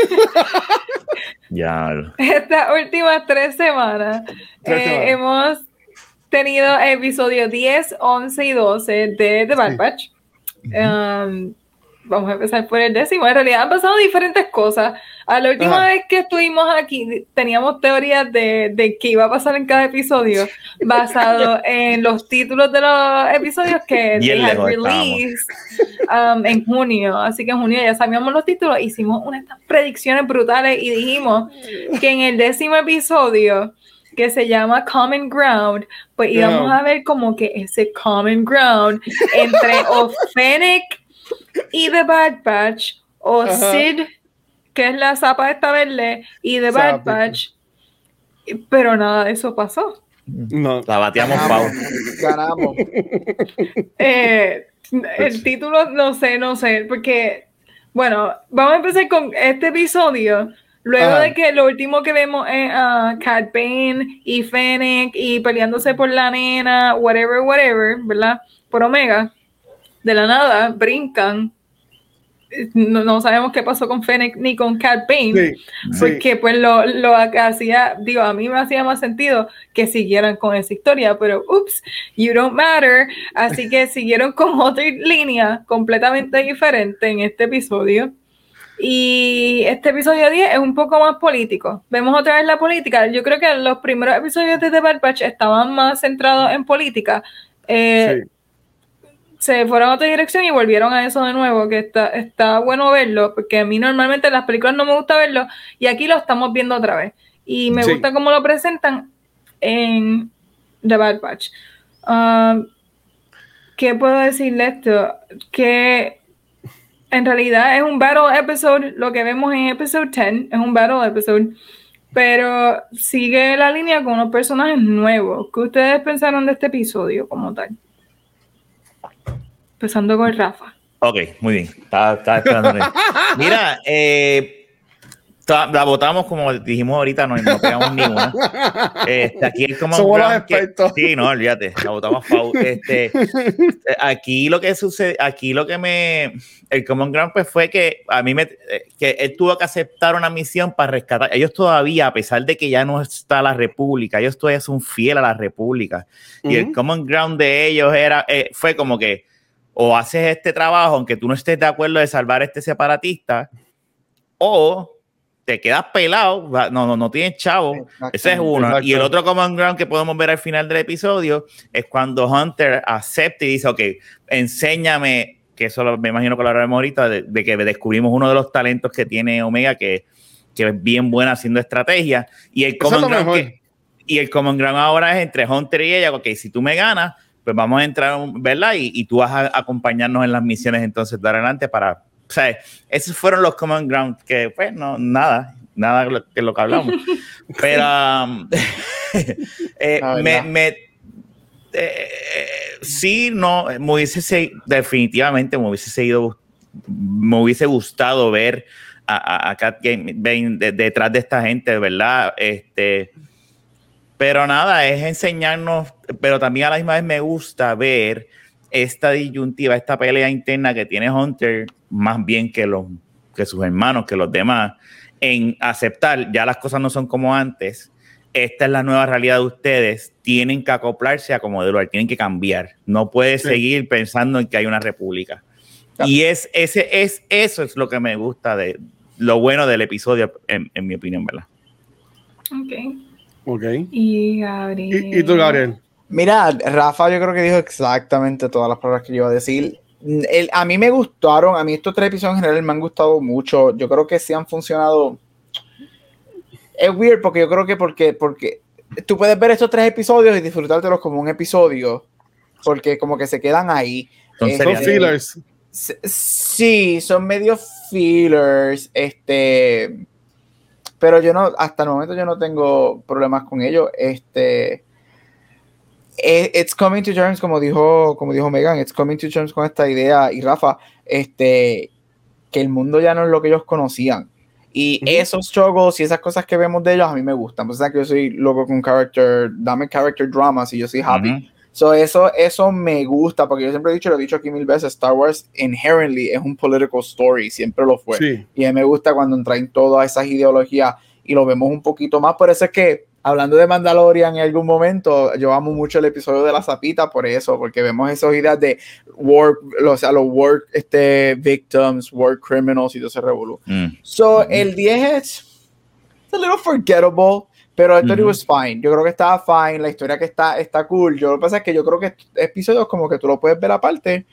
yeah. estas últimas tres semanas, tres eh, semanas hemos tenido episodios diez, once y doce de The Bad Batch. Sí. Uh-huh. um, vamos a empezar por el décimo. En realidad han pasado diferentes cosas. A la última uh-huh. vez que estuvimos aquí teníamos teorías de, de qué iba a pasar en cada episodio basado en los títulos de los episodios que they had released um, en junio. Así que en junio ya sabíamos los títulos, hicimos unas predicciones brutales y dijimos que en el décimo episodio, que se llama Common Ground, pues íbamos uh-huh. a ver como que ese Common Ground entre o Fennec y The Bad Batch o uh-huh. Sid, que es la zapa esta verde, y The Bad Batch, pero nada de eso pasó. No, la bateamos, Pau. Ganamos. Eh, el título, no sé, no sé, porque, bueno, vamos a empezar con este episodio. Luego uh-huh. de que lo último que vemos es uh, Cad Bane y Fennec y peleándose por la nena, whatever, whatever, ¿verdad? Por Omega. De la nada, brincan. No, no sabemos qué pasó con Fennec ni con Cad Bane, sí, porque sí. pues lo, lo hacía, digo, a mí me hacía más sentido que siguieran con esa historia, pero ups, you don't matter, así que siguieron con otra línea completamente diferente en este episodio. Y este episodio diez es un poco más político. Vemos otra vez la política. Yo creo que los primeros episodios de The Bad Batch estaban más centrados en política. Eh, sí. Se fueron a otra dirección y volvieron a eso de nuevo, que está, está bueno verlo, porque a mí normalmente en las películas no me gusta verlo, y aquí lo estamos viendo otra vez. Y me sí. gusta cómo lo presentan en The Bad Batch. Uh, ¿Qué puedo decirle esto? Que en realidad es un battle episode, lo que vemos en episode diez, es un battle episode, pero sigue la línea con unos personajes nuevos. ¿Qué ustedes pensaron de este episodio como tal? Empezando con Rafa. Ok, muy bien. Estaba, estaba esperando. Mira, eh, La votamos como dijimos ahorita, no, no pegamos ni una. Este, aquí es como somos los expertos. Sí, no, olvídate, la votamos a favor. Este, aquí lo que sucede, aquí lo que me, el Common Ground pues fue que a mí me, que él tuvo que aceptar una misión para rescatar. Ellos todavía, a pesar de que ya no está la República, ellos todavía son fieles a la República. Uh-huh. Y el Common Ground de ellos era, eh, fue como que o haces este trabajo, aunque tú no estés de acuerdo de salvar a este separatista, o te quedas pelado, no, no, no tienes chavo. Ese es uno. Exacto. Y el otro common ground que podemos ver al final del episodio es cuando Hunter acepta y dice, ok, enséñame, que eso lo, me imagino que lo hablaremos ahorita, de, de que descubrimos uno de los talentos que tiene Omega, que, que es bien buena haciendo estrategia. Y el, common ground que, y el common ground ahora es entre Hunter y ella, ok, si tú me ganas, pues vamos a entrar, ¿verdad? Y, y tú vas a acompañarnos en las misiones entonces de adelante para... O sea, esos fueron los common ground que, pues, no, nada, nada de lo, de lo que hablamos. Pero um, eh, no, me, me eh, sí, no, me hubiese seguido, definitivamente me hubiese seguido, me hubiese gustado ver a, a, a Cat Bane de, detrás de esta gente, ¿verdad? Este, pero nada, es enseñarnos, pero también a la misma vez me gusta ver esta disyuntiva, esta pelea interna que tiene Hunter, más bien que, los, que sus hermanos, que los demás, en aceptar, ya las cosas no son como antes, esta es la nueva realidad de ustedes, tienen que acoplarse a como de lugar, tienen que cambiar, no puedes sí. seguir pensando en que hay una república. Claro. Y es, ese, es, eso es lo que me gusta, de lo bueno del episodio, en, en mi opinión, ¿verdad? Ok. Ok. Y Gabriel. ¿Y, y tú, Gabriel? Mira, Rafa yo creo que dijo exactamente todas las palabras que yo iba a decir. El, a mí me gustaron, a mí estos tres episodios en general me han gustado mucho. Yo creo que sí han funcionado. Es weird porque yo creo que porque, porque tú puedes ver estos tres episodios y disfrutártelos como un episodio, porque como que se quedan ahí. Son este, fillers. Sí, son medio fillers, este, pero yo no, hasta el momento yo no tengo problemas con ellos. Este, it's coming to terms, como dijo, como dijo Megan, it's coming to terms con esta idea, y Rafa, este, que el mundo ya no es lo que ellos conocían. Y uh-huh. esos struggles y esas cosas que vemos de ellos a mí me gustan. Pues que yo soy loco con character, dame character dramas y yo soy happy. Uh-huh. So eso, eso me gusta, porque yo siempre he dicho, lo he dicho aquí mil veces, Star Wars inherently es un political story, siempre lo fue. Sí. Y a mí me gusta cuando traen todas esas ideologías y lo vemos un poquito más. Por eso es que, hablando de Mandalorian en algún momento, yo amo mucho el episodio de la Zapita por eso, porque vemos esas ideas de war, o sea, los war este, victims, war criminals y todo ese revolú. Mm. So, mm-hmm. el diez es a little forgettable, pero I thought mm-hmm. it was fine. Yo creo que estaba fine, la historia que está, está cool. Yo lo que pasa es que yo creo que episodios como que tú lo puedes ver aparte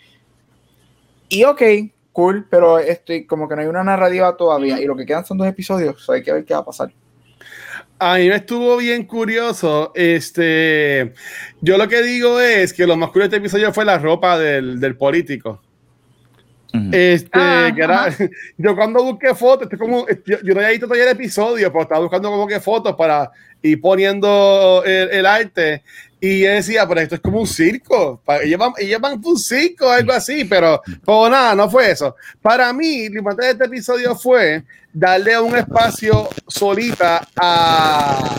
y ok, cool, pero estoy como que no hay una narrativa todavía mm-hmm. y lo que quedan son dos episodios, so hay que ver qué va a pasar. A mí me estuvo bien curioso. Este, yo lo que digo es que lo más curioso de este episodio fue la ropa del, del político. Uh-huh. Este, ah, que era, yo cuando busqué fotos, este como, yo, yo no había visto todavía el episodio, pero estaba buscando como que fotos para ir poniendo el, el arte. Y yo decía, pero esto es como un circo. Ellos van, ellos van por un circo o algo así, pero, pero nada, no fue eso. Para mí, lo importante de este episodio fue darle un espacio solita a.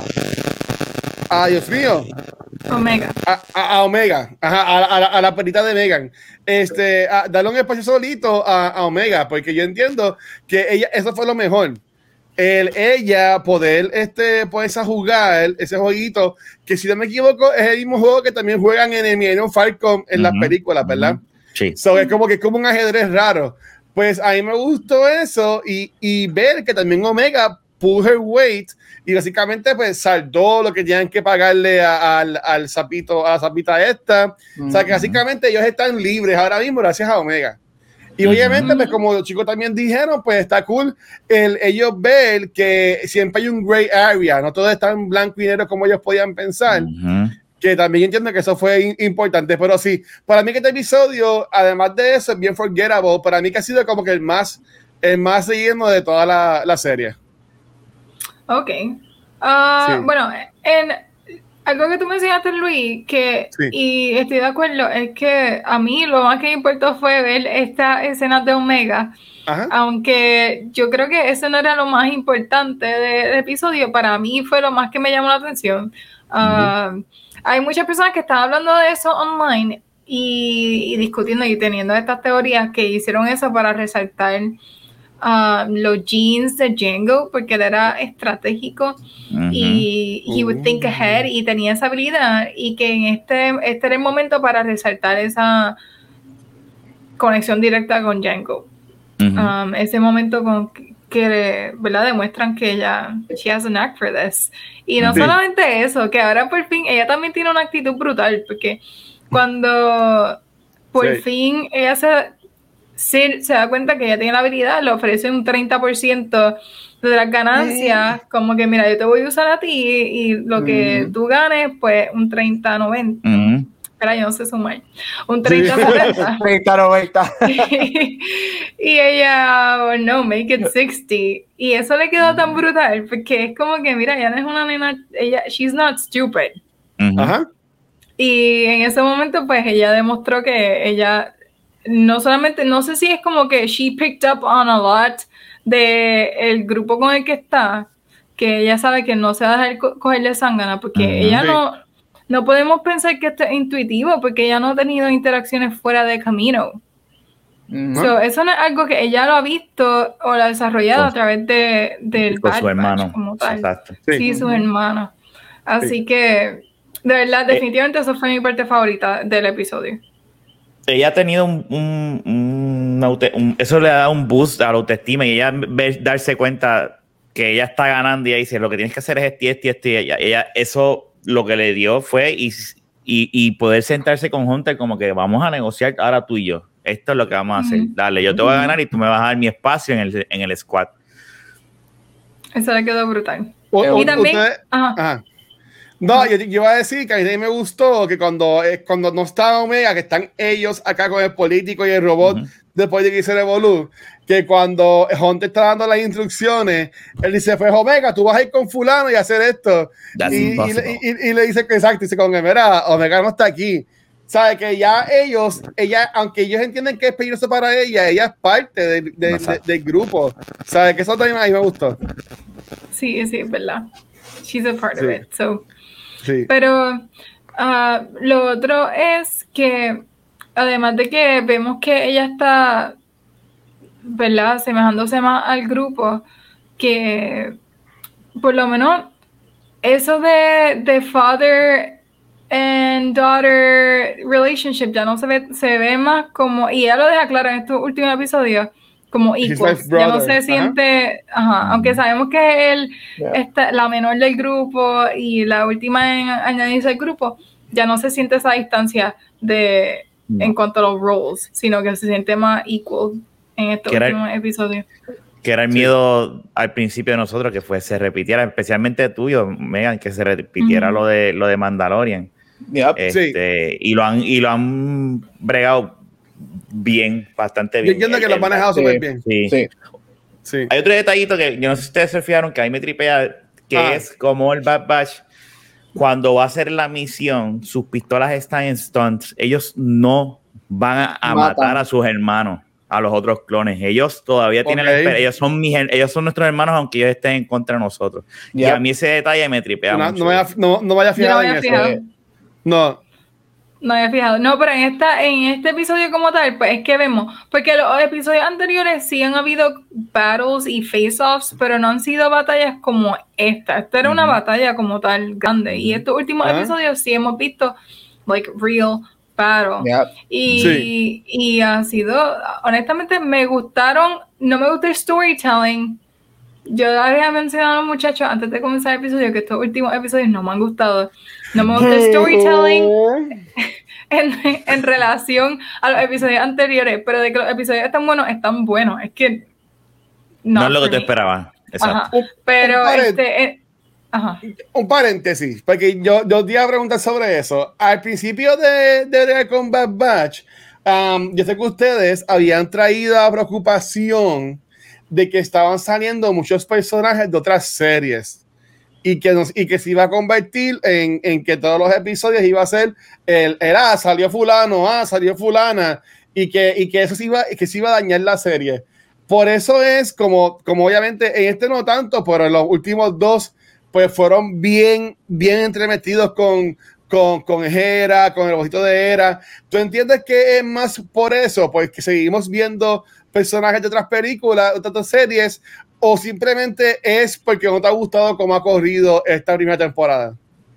a Dios mío. Omega. A, a, a Omega. Ajá, a, a, a la perita de Megan. Este, a, darle un espacio solito a, a Omega, porque yo entiendo que ella, eso fue lo mejor. El, ella poder este, poderse jugar ese jueguito, que si no me equivoco es el mismo juego que también juegan en el Millennium Falcon en uh-huh. las películas, ¿verdad? Uh-huh. Sí. So, es como que es como un ajedrez raro. Pues a mí me gustó eso y, y ver que también Omega pull her weight y básicamente pues saldó lo que tenían que pagarle a, a, al, al sapito, a la sapita esta. Uh-huh. O sea que básicamente ellos están libres ahora mismo gracias a Omega. Y obviamente, pues, como los chicos también dijeron, pues está cool el, ellos ver que siempre hay un gray area, no todo está en blanco y negro como ellos podían pensar, uh-huh. que también entiendo que eso fue in, importante, pero sí, para mí que este episodio, además de eso, es bien forgettable, para mí que ha sido como que el más, el más lleno de toda la, la serie. Ok. Uh, sí. Bueno, en... algo que tú mencionaste, Luis, que, Sí. y estoy de acuerdo, es que a mí lo más que me importó fue ver esta escena de Omega, Ajá. aunque yo creo que eso no era lo más importante de- del episodio, para mí fue lo más que me llamó la atención. Uh, hay muchas personas que están hablando de eso online y, y discutiendo y teniendo estas teorías que hicieron eso para resaltar uh, los genes de Jango, porque él era estratégico. Uh-huh. Y he would think ahead y tenía esa habilidad, y que en este, este era el momento para resaltar esa conexión directa con Jango. Uh-huh. Um, ese momento con que, ¿verdad? Demuestran que ella she has a knack for this. Y no sí. solamente eso, que ahora por fin ella también tiene una actitud brutal, porque cuando por sí. fin ella se, se, se da cuenta que ella tiene la habilidad, le ofrece un treinta por ciento de las ganancias, sí. como que mira, yo te voy a usar a ti y lo que uh-huh. tú ganes, pues un treinta noventa. Uh-huh. Espera, yo no sé sumar. Un treinta setenta. treinta noventa. y, y ella, oh, no, make it sesenta. Y eso le quedó tan brutal, porque es como que, mira, ella no es una nena, ella, she's not stupid. Uh-huh. Ajá. Y en ese momento, pues, ella demostró que ella, no solamente, no sé si es como que she picked up on a lot de el grupo con el que está, que ella sabe que no se va a dejar co- cogerle zángana, porque uh-huh. ella no... No podemos pensar que esto es intuitivo, porque ella no ha tenido interacciones fuera de camino. Uh-huh. So, eso no es algo que ella lo ha visto o lo ha desarrollado con, a través de, del con su hermano. Como tal. Exacto. Sí, sí, sus hermanos. Así sí. que, de verdad, definitivamente eh, eso fue mi parte favorita del episodio. Ella ha tenido un, un, un, un, un eso le da un boost a la autoestima, y ella ve, darse cuenta que ella está ganando y ella dice, lo que tienes que hacer es esto y esto y esto, y ella, ella eso lo que le dio fue y, y, y poder sentarse con Hunter como que vamos a negociar ahora tú y yo. Esto es lo que vamos a hacer. Dale, yo te voy a ganar y tú me vas a dar mi espacio en el, en el squad. Eso le quedó brutal. O, y también... Usted, ajá. Ajá. No, yo, yo iba a decir que a mí me gustó que cuando, eh, cuando no está Omega, que están ellos acá con el político y el robot uh-huh. después de que hice Revolu, que cuando Hunter está dando las instrucciones, él dice, pues Omega, tú vas a ir con fulano y hacer esto. Y, y, y, y le dice que exacto, dice con mira, Omega no está aquí. Sabe que ya ellos, ella, aunque ellos entienden que es peligroso para ella, ella es parte de, de, de, del grupo. Sabe que eso también a mí me gustó. Sí, sí, es verdad. She's a part sí. of it, so... Sí. Pero uh, lo otro es que, además de que vemos que ella está, ¿verdad?, asemejándose más al grupo, que por lo menos eso de, de father and daughter relationship ya no se ve, se ve más como, y ella lo deja claro en estos últimos episodios, como equals, ya no se siente, ajá. Ajá, aunque sabemos que él yeah. está la menor del grupo y la última en añadirse al grupo, ya no se siente esa distancia de no. en cuanto a los roles, sino que se siente más equal en estos últimos episodios. Que era el miedo sí. al principio de nosotros, que fue se repitiera, especialmente tuyo, Megan, que se repitiera uh-huh. lo de lo de Mandalorian. Yep, este, sí. y lo han y lo han bregado bien, bastante bien. Yo entiendo que lo han manejado súper sí, bien. Sí. Sí. sí. Hay otro detallito que yo no sé si ustedes se fijaron, que a mí me tripea, que ah. es como el Bad Batch, cuando va a hacer la misión, sus pistolas están en stunts, ellos no van a, a matar a sus hermanos, a los otros clones. Ellos todavía tienen okay. la ellos son mis, ellos son nuestros hermanos, aunque ellos estén en contra de nosotros. Yep. Y a mí ese detalle me tripea no, mucho. No vaya, no, no vaya a fijar en fijado. eso. No. No había fijado. No, pero en esta, en este episodio como tal, pues es que vemos, porque los episodios anteriores sí han habido battles y face-offs, pero no han sido batallas como esta. Esta era uh-huh. una batalla como tal grande. Y estos últimos uh-huh. episodios sí hemos visto like real battle. Yep. Y, sí. y ha sido, honestamente, me gustaron, no me gusta el storytelling. Yo había mencionado a los muchachos antes de comenzar el episodio que estos últimos episodios no me han gustado. No me gusta el storytelling en, en relación a los episodios anteriores, pero de que los episodios están buenos, están buenos. Es que no, no es lo que te esperaba. Exacto. Ajá. Pero un este... Eh, ajá. Un paréntesis, porque yo, yo te iba a preguntar sobre eso. Al principio de, de, de Combat Batch, um, yo sé que ustedes habían traído a preocupación de que estaban saliendo muchos personajes de otras series. y que, nos, y que se iba a convertir en, en que todos los episodios iba a ser el, el ah, salió fulano, ah, salió fulana, y que, y que eso se iba, que se iba a dañar la serie. Por eso es como, como obviamente en este no tanto, pero en los últimos dos pues fueron bien, bien entremetidos con, con, con Hera, con el ojito de Hera. ¿Tú entiendes que es más por eso? Porque seguimos viendo personajes de otras películas, de otras series, o simplemente es porque no te ha gustado cómo ha corrido esta primera temporada.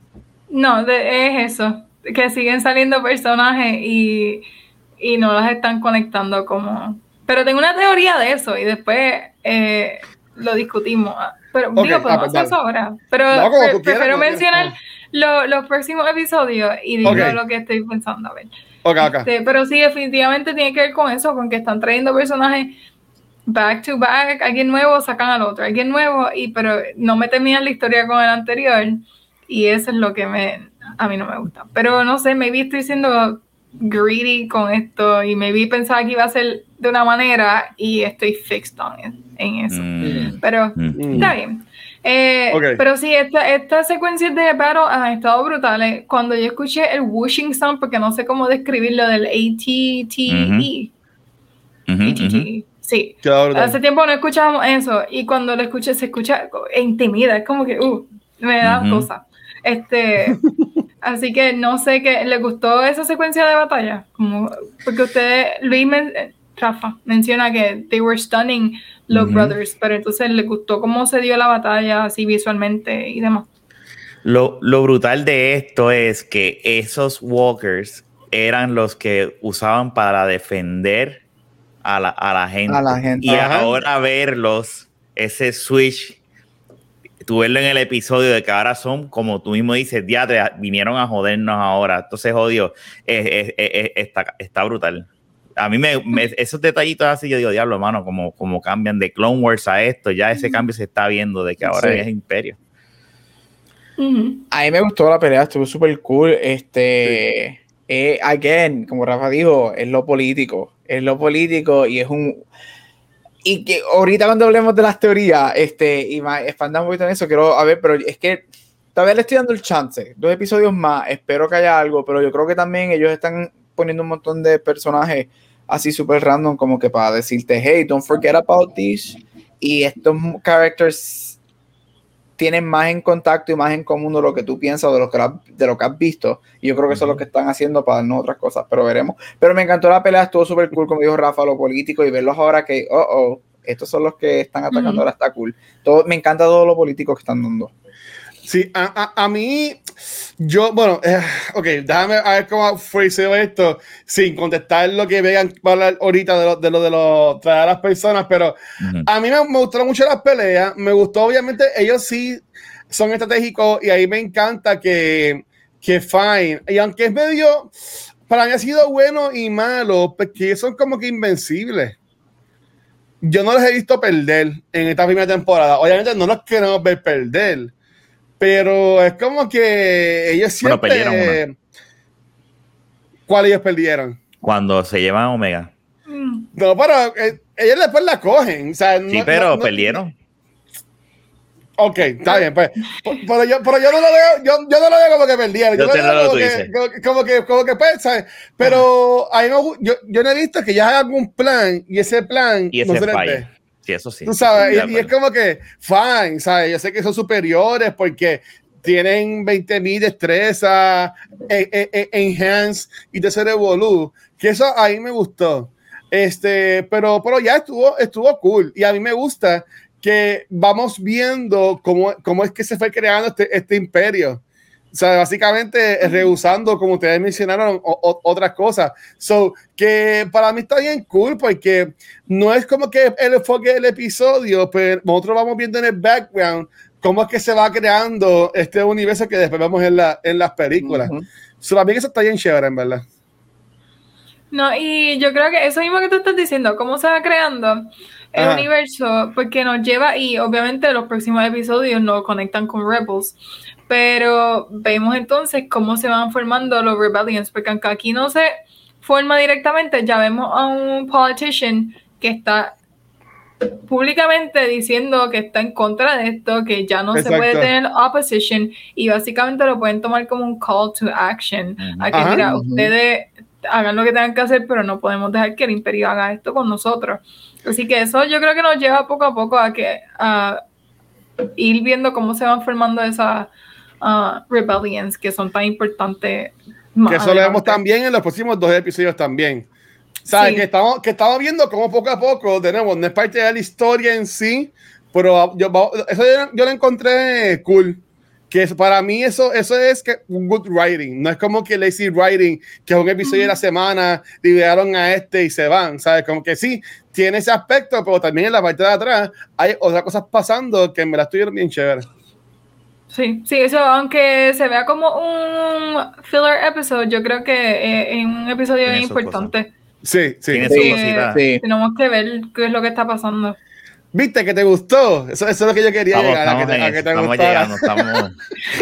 No, de, es eso, que siguen saliendo personajes y, y no las están conectando como... Pero tengo una teoría de eso y después eh, lo discutimos. Pero okay, digo, podemos hacer eso ahora. Pero no, pre quieras, prefiero mencionar lo, los próximos episodios y digo okay. lo que estoy pensando. A ver. Okay, okay. Este, pero sí, definitivamente tiene que ver con eso, con que están trayendo personajes back to back, alguien nuevo sacan al otro, alguien nuevo, y pero no me terminan la historia con el anterior, y eso es lo que me a mí no me gusta. Pero no sé, maybe estoy siendo greedy con esto, y maybe pensaba que iba a ser de una manera, y estoy fixed on it, en eso. Mm. Pero mm. está bien. Eh, okay. Pero sí, esta, estas secuencias de Battle han estado brutales. Cuando yo escuché el whooshing sound, porque no sé cómo describirlo, del A T T E. Uh-huh. A T T E. Uh-huh. Sí. Hace tiempo no escuchábamos eso. Y cuando lo escuché, se escucha e intimida. Es como que, uh, me da uh-huh. cosa. Este, así que no sé qué. ¿Le gustó esa secuencia de batalla? Como, porque ustedes, Luis, men, Rafa, menciona que they were stunning los uh-huh. brothers, pero entonces le gustó cómo se dio la batalla así visualmente y demás. Lo, lo brutal de esto es que esos walkers eran los que usaban para defender a la, a la gente. A la gente. Y Ajá. ahora verlos, ese switch, tú verlo en el episodio de que ahora son, como tú mismo dices, diatre, vinieron a jodernos ahora. Entonces, odio, es, es, es, es, está, está brutal. A mí me, me, esos detallitos así, yo digo, diablo, hermano, como, como cambian de Clone Wars a esto, ya ese cambio se está viendo de que ahora sí. es Imperio. Uh-huh. A mí me gustó la pelea, estuvo súper cool. Este, sí. eh, again, como Rafa dijo, es lo político, es lo político y es un... Y que ahorita cuando hablemos de las teorías, este, y más, expandamos un poquito en eso, quiero, a ver, pero es que todavía le estoy dando el chance, dos episodios más, espero que haya algo, pero yo creo que también ellos están poniendo un montón de personajes así súper random, como que para decirte, hey, don't forget about this, y estos characters tienen más en contacto y más en común de lo que tú piensas, de lo que, de lo que has visto, y yo creo que eso es lo que están haciendo para darnos otras cosas, pero veremos. Pero me encantó la pelea, estuvo súper cool, como dijo Rafa, lo político, y verlos ahora que, oh, oh, estos son los que están atacando, uh-huh. ahora está cool. Todo, me encanta todo lo político que están dando. Sí, a, a, a mí, yo, bueno, eh, ok, déjame a ver cómo fraseo esto sin contestar lo que vean para hablar ahorita de lo de, lo, de lo, traer a las personas, pero uh-huh. a mí me, me gustaron mucho las peleas, me gustó, obviamente, ellos sí son estratégicos y ahí me encanta que, que Fine, y aunque es medio, para mí ha sido bueno y malo, porque son como que invencibles. Yo no los he visto perder en esta primera temporada, obviamente no los queremos ver perder. Pero es como que ellos siempre... Bueno, perdieron una. ¿Cuál ellos perdieron? Cuando se llevan a Omega. No, pero eh, ellos después la cogen. O sea, sí, no, pero no, no, perdieron. Ok, está bien. Pues, pero, yo, pero yo no lo veo, yo, yo no lo veo como que perdieron. Yo, yo lo veo como que, como, como que, como que pues, ¿sabes? Pero a mí no, yo, yo no he visto que ya hagan algún plan y ese plan y ese no se les ve. Sí, eso sí. Tú sabes, sí, y, y es como que, fine, ¿sabes? Yo sé que son superiores porque tienen veinte mil destrezas, e, e, e, enhance y tercer evolú, que eso a mí me gustó. Este, pero, pero ya estuvo, estuvo cool. Y a mí me gusta que vamos viendo cómo, cómo es que se fue creando este, este imperio. O sea, básicamente rehusando, como ustedes mencionaron, o, o, otras cosas. So, que para mí está bien cool, porque no es como que el enfoque del episodio, pero nosotros vamos viendo en el background cómo es que se va creando este universo que después vemos en, la, en las películas. Uh-huh. So, para mí eso está bien chévere, en verdad. No, y yo creo que eso mismo que tú estás diciendo, cómo se va creando el Ajá. universo, porque nos lleva, y obviamente los próximos episodios nos conectan con Rebels, pero vemos entonces cómo se van formando los Rebellions, porque aunque aquí no se forma directamente, ya vemos a un politician que está públicamente diciendo que está en contra de esto, que ya no Exacto. se puede tener opposition, y básicamente lo pueden tomar como un call to action, a que Ajá. mira, Ujú. ustedes hagan lo que tengan que hacer, pero no podemos dejar que el imperio haga esto con nosotros. Así que eso yo creo que nos lleva poco a poco a que a ir viendo cómo se van formando esas uh, rebellions que son tan importantes. Que eso lo vemos también en los próximos dos episodios también. ¿Sabes? Sí. Que, estamos, que estamos viendo cómo poco a poco tenemos, no es parte de la historia en sí, pero yo, eso yo, yo lo encontré cool. Que eso, para mí eso, eso es que un good writing. No es como que lazy writing, que es un episodio mm. de la semana, liberaron a este y se van. ¿Sabes? Como que sí, tiene ese aspecto, pero también en la parte de atrás hay otras cosas pasando que me las estuvieron bien chévere. Sí, sí, eso, aunque se vea como un filler episode, yo creo que es un episodio bien importante. Cosas. Sí, sí. Tiene sí, cositas. Sí. Tenemos que ver qué es lo que está pasando. ¿Viste que te gustó? Eso, eso es lo que yo quería estamos, llegar estamos a que te, a que te estamos gustara. Llegando, estamos...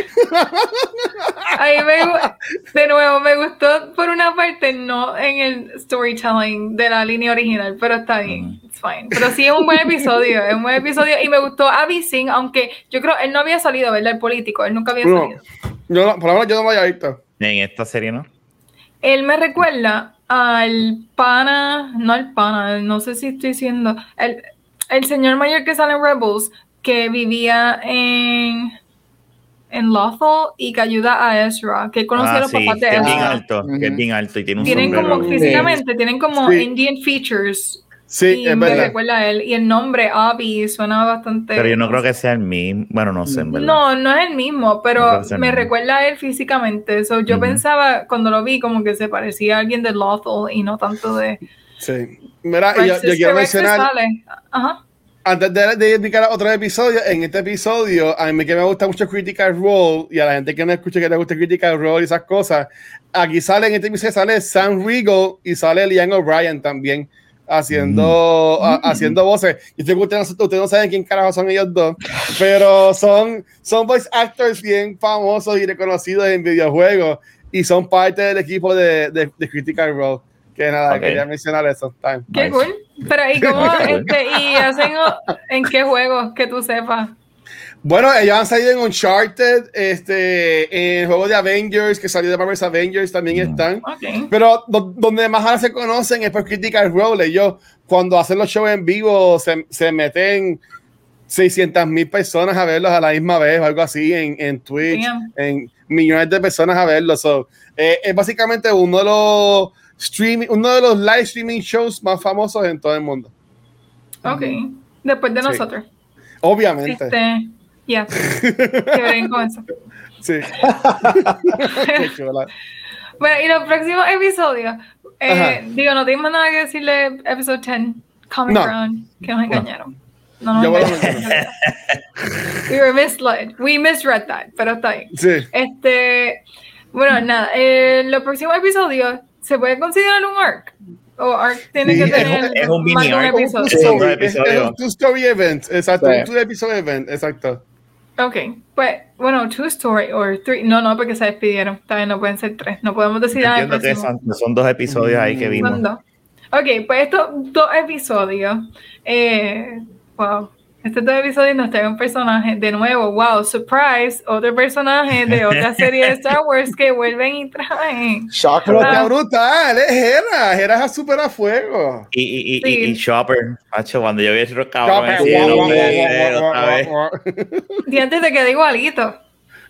Ahí me, de nuevo, me gustó por una parte, no en el storytelling de la línea original, pero está bien, mm. it's fine. Pero sí es un buen episodio, es un buen episodio y me gustó Avi Singh, aunque yo creo él no había salido, ¿verdad? El político, él nunca había no, salido. Yo no, por lo menos yo no me había visto. En esta serie, ¿no? Él me recuerda al pana, no al pana, no sé si estoy diciendo, el, el señor mayor que sale en Rebels, que vivía en... en Lothal y que ayuda a Ezra, que conoció ah, a los sí, papás de que Ezra. es bien alto, uh-huh. que es bien alto y tiene un tienen sombrero. Como, físicamente, sí. tienen como sí. Indian features. Sí, y es me verdad. recuerda a él. Y el nombre, Abby, suena bastante... Pero yo no creo que sea el mismo. Bueno, no sé, en verdad. No, no es el mismo, pero no me mismo. recuerda a él físicamente. So, yo uh-huh. pensaba, cuando lo vi, como que se parecía a alguien de Lothal y no tanto de... Sí. Mira, y yo, yo quiero mencionar... Sale. Ajá. Antes de, de dedicar a otro episodio, en este episodio, a mí que me gusta mucho Critical Role y a la gente que me escucha que le gusta Critical Role y esas cosas, aquí sale, en este episodio sale Sam Riegel y sale Liam O'Brien también haciendo, mm. a, haciendo voces. Y estoy que ustedes, ustedes no saben quién carajo son ellos dos, pero son, son voice actors bien famosos y reconocidos en videojuegos y son parte del equipo de, de, de Critical Role. Que nada, okay. quería mencionar eso. Time. Qué nice. Cool. Pero, ¿y cómo este, y hacen en qué juegos que tú sepas? Bueno, ellos han salido en Uncharted, este, en el juego de Avengers, que salió de Marvel's Avengers, también mm. están. Okay. Pero do, donde más ahora se conocen es por Critical Role. Ellos, cuando hacen los shows en vivo, se, se meten seiscientas mil personas a verlos a la misma vez, o algo así, en, en Twitch, Damn. en millones de personas a verlos. So, eh, es básicamente uno de los streaming, uno de los live streaming shows más famosos en todo el mundo. Ok, después de sí. nosotros. Obviamente. Este, ya. Que ven con eso. Sí. Qué chula. Bueno, y los próximos episodios, eh, digo, no tengo nada que decirle episodio diez, Common no. Ground, que nos engañaron. No nos engañaron. We were misled. We misread that, pero está bien. Sí. Este, bueno, nada, eh, los próximos episodios ¿se puede considerar un arc? ¿O arc tiene sí, que tener es, es un mini más arc? Un episodio? Es, es, es, es un two story event, exacto, sí. un two episode event, exacto. Ok, pues, bueno, two story or three, no, no, porque se despidieron, también no pueden ser tres, no podemos decir nada. Entiendo que son, son dos episodios mm. ahí que vimos. Son dos. Ok, pues estos dos episodios, eh, wow. Estos dos episodios nos traen un personaje, de nuevo, wow, surprise, otro personaje de otra serie de Star Wars que vuelven y traen. Shocker, pero está brutal, es Hera, Hera es súper a fuego. Y, y, y, sí. y, y Chopper, macho, cuando yo vi ese cabrón, me decía, no me otra vez. Y antes te quedé igualito.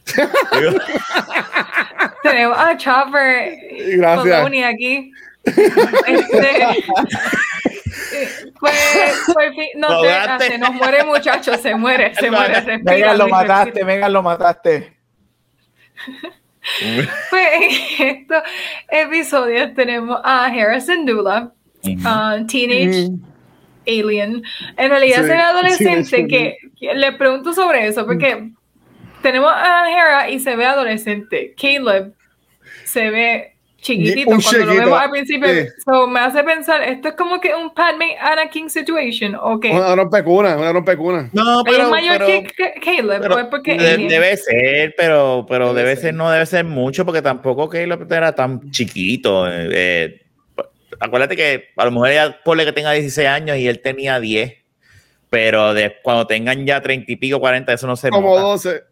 Tenemos a Chopper y Gracias. aquí. Este, pues, pues no te, se nos muere muchacho, se muere, se muere. Megan lo mataste, Megan lo mataste. Pues en estos episodios tenemos a Harrison Dula, uh-huh. uh, Teenage uh-huh. Alien. En realidad sí, es adolescente sí, que, que le pregunto sobre eso porque uh-huh. tenemos a Hera y se ve adolescente. Caleb se ve chiquitito un cuando chiquito. Lo vemos al principio. Sí. So, me hace pensar, esto es como que un Padme Anakin situation, ¿o qué? Una rompecuna, una rompecuna. No, pero... ¿Es mayor pero, que Caleb? pero, ¿O es porque de, Alien? Debe ser, pero, pero debe, debe ser. ser, no debe ser mucho, porque tampoco Caleb era tan chiquito. Eh, acuérdate que a lo mejor ella ponle que tenga dieciséis años y él tenía diez. pero de, cuando tengan ya treinta y pico, cuarenta, eso no se Como nota. doce.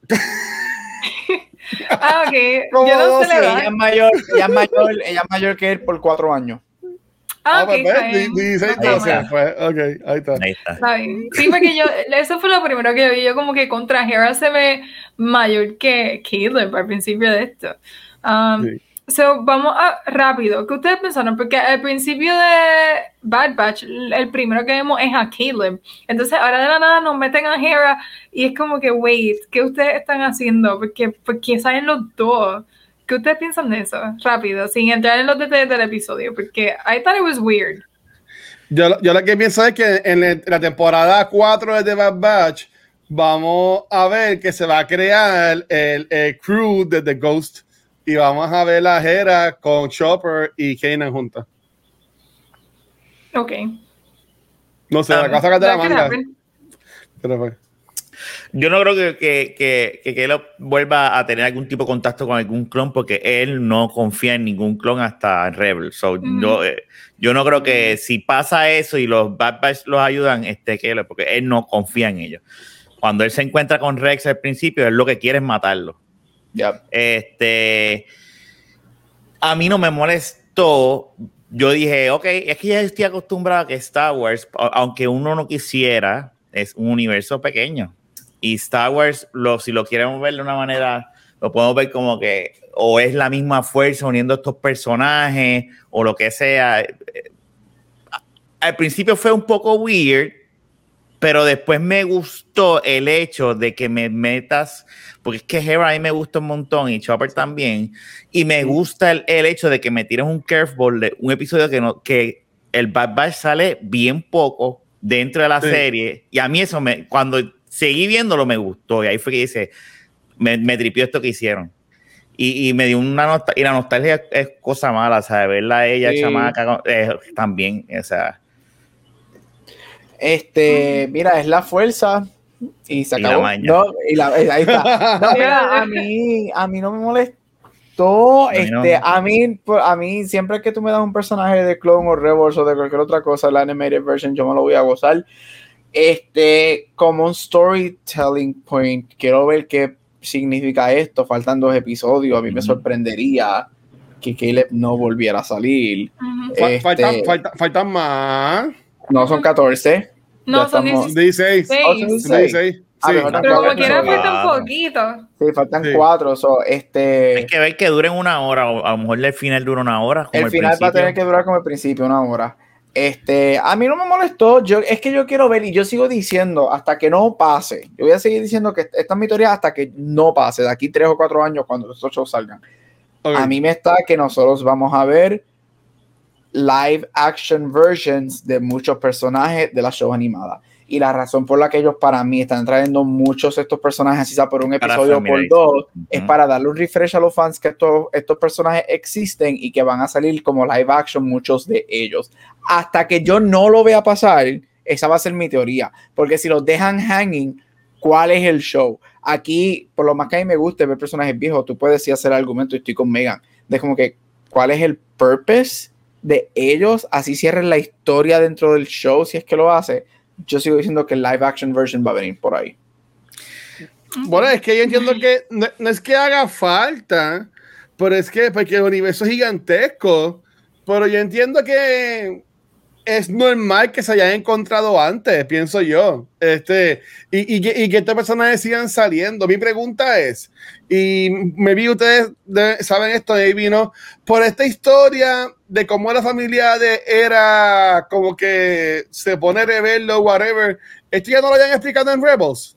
Ah, ok. Como Yo no sé doce. la edad. Ella es mayor, ella es mayor, ella es mayor que él por cuatro años. Ah, Ah, ok, pues está ves, bien. dieciséis, No está doce. mal. Pues, ok, ahí está. Ahí está. Está bien. Sí, porque yo, eso fue lo primero que yo vi. Yo como que contra Hera se ve mayor que Caleb al principio de esto. Um, Sí. So, vamos a rápido. ¿Qué ustedes pensaron? Porque al principio de Bad Batch, el primero que vemos es a Caleb. Entonces, ahora de la nada nos meten a Hera y es como que, wait, ¿qué ustedes están haciendo? Porque, porque salen los dos. ¿Qué ustedes piensan de eso? Rápido, sin entrar en los detalles del episodio, porque I thought it was weird. Yo, yo lo que pienso es que en la, en la temporada cuatro de Bad Batch vamos a ver que se va a crear el, el crew de The Ghost y vamos a ver la Hera con Chopper y Kanan juntas. Ok. No sé, Ah, la cosa que de la That could manga. happen. Pero pues, Yo no creo que, que, que, que Caleb vuelva a tener algún tipo de contacto con algún clon porque él no confía en ningún clon hasta Rebel. So, Mm. yo, eh, yo no creo que si pasa eso y los Bad Batch los ayudan, este Caleb, porque él no confía en ellos. Cuando él se encuentra con Rex al principio, él lo que quiere es matarlo. Yep. Este, a mí no me molestó. Yo dije, ok, es que ya estoy acostumbrado a que Star Wars, aunque uno no quisiera, es un universo pequeño. Y Star Wars, lo, si lo queremos ver de una manera, lo podemos ver como que o es la misma fuerza uniendo estos personajes o lo que sea. Al principio fue un poco weird, pero después me gustó el hecho de que me metas, porque es que Hera a mí me gusta un montón y Chopper también, y me gusta el, el hecho de que me tires un curveball de un episodio que, no, que el Bad Batch sale bien poco dentro de la sí. serie, y a mí eso, me, cuando seguí viéndolo me gustó, y ahí fue que dice, me, me tripió esto que hicieron. Y, y me dio una nostalgia, y la nostalgia es, es cosa mala, ¿sabes? Verla a ella, Sí. chamaca, eh, también, o sea... Este, mira, es la fuerza y se Y la acabó. maña. No, y la, ahí está. No, mira, a mí, a mí no me molestó. A mí no. Este, a mí, a mí, siempre que tú me das un personaje de Clone o Rebels o de cualquier otra cosa, la animated version, yo me lo voy a gozar. Este, como un storytelling point, quiero ver qué significa esto. Faltan dos episodios. A mí me Ujú. sorprendería que Caleb no volviera a salir. Ujú. fa- Este, faltan, faltan, faltan más. no son catorce. No, Ya son estamos- dieciséis. dieciséis. Oh, son dieciséis. dieciséis. Ah, Sí. me faltan Pero como cuatro quiera episodios. faltan Claro. poquitos. Sí, faltan Sí. cuatro. So, este, Hay que ver que duren una hora, o a lo mejor el final dura una hora. Como el el final va a principio. tener que durar como el principio, una hora. Este, a mí no me molestó. Yo, es que yo quiero ver y yo sigo diciendo hasta que no pase. Yo voy a seguir diciendo que esta es mi teoría hasta que no pase, de aquí tres o cuatro años cuando estos shows salgan. Ok. A mí me está que nosotros vamos a ver live action versions de muchos personajes de las shows animadas. Y la razón por la que ellos para mí están trayendo muchos de estos personajes, así sea por un Para episodio o por familiarizar. dos, Ujú. es para darle un refresh a los fans que estos, estos personajes existen y que van a salir como live action muchos de ellos. Hasta que yo no lo vea pasar, esa va a ser mi teoría. Porque si los dejan hanging, ¿cuál es el show? Aquí, por lo más que a mí me guste ver personajes viejos, tú puedes sí hacer el argumento, y estoy con Megan, de como que, ¿cuál es el purpose de ellos? Así cierren la historia dentro del show, si es que lo hace. Yo sigo diciendo que el live action version va a venir por ahí. Bueno, es que yo entiendo que no, no es que haga falta, pero es que porque el universo es gigantesco, pero yo entiendo que es normal que se hayan encontrado antes, pienso yo, este, y, y, que, y que estos personajes sigan saliendo. Mi pregunta es, y me vi ustedes de, saben esto, de ahí vino, por esta historia de cómo la familia de era como que se pone rebelde o whatever, esto ya no lo hayan explicado en Rebels.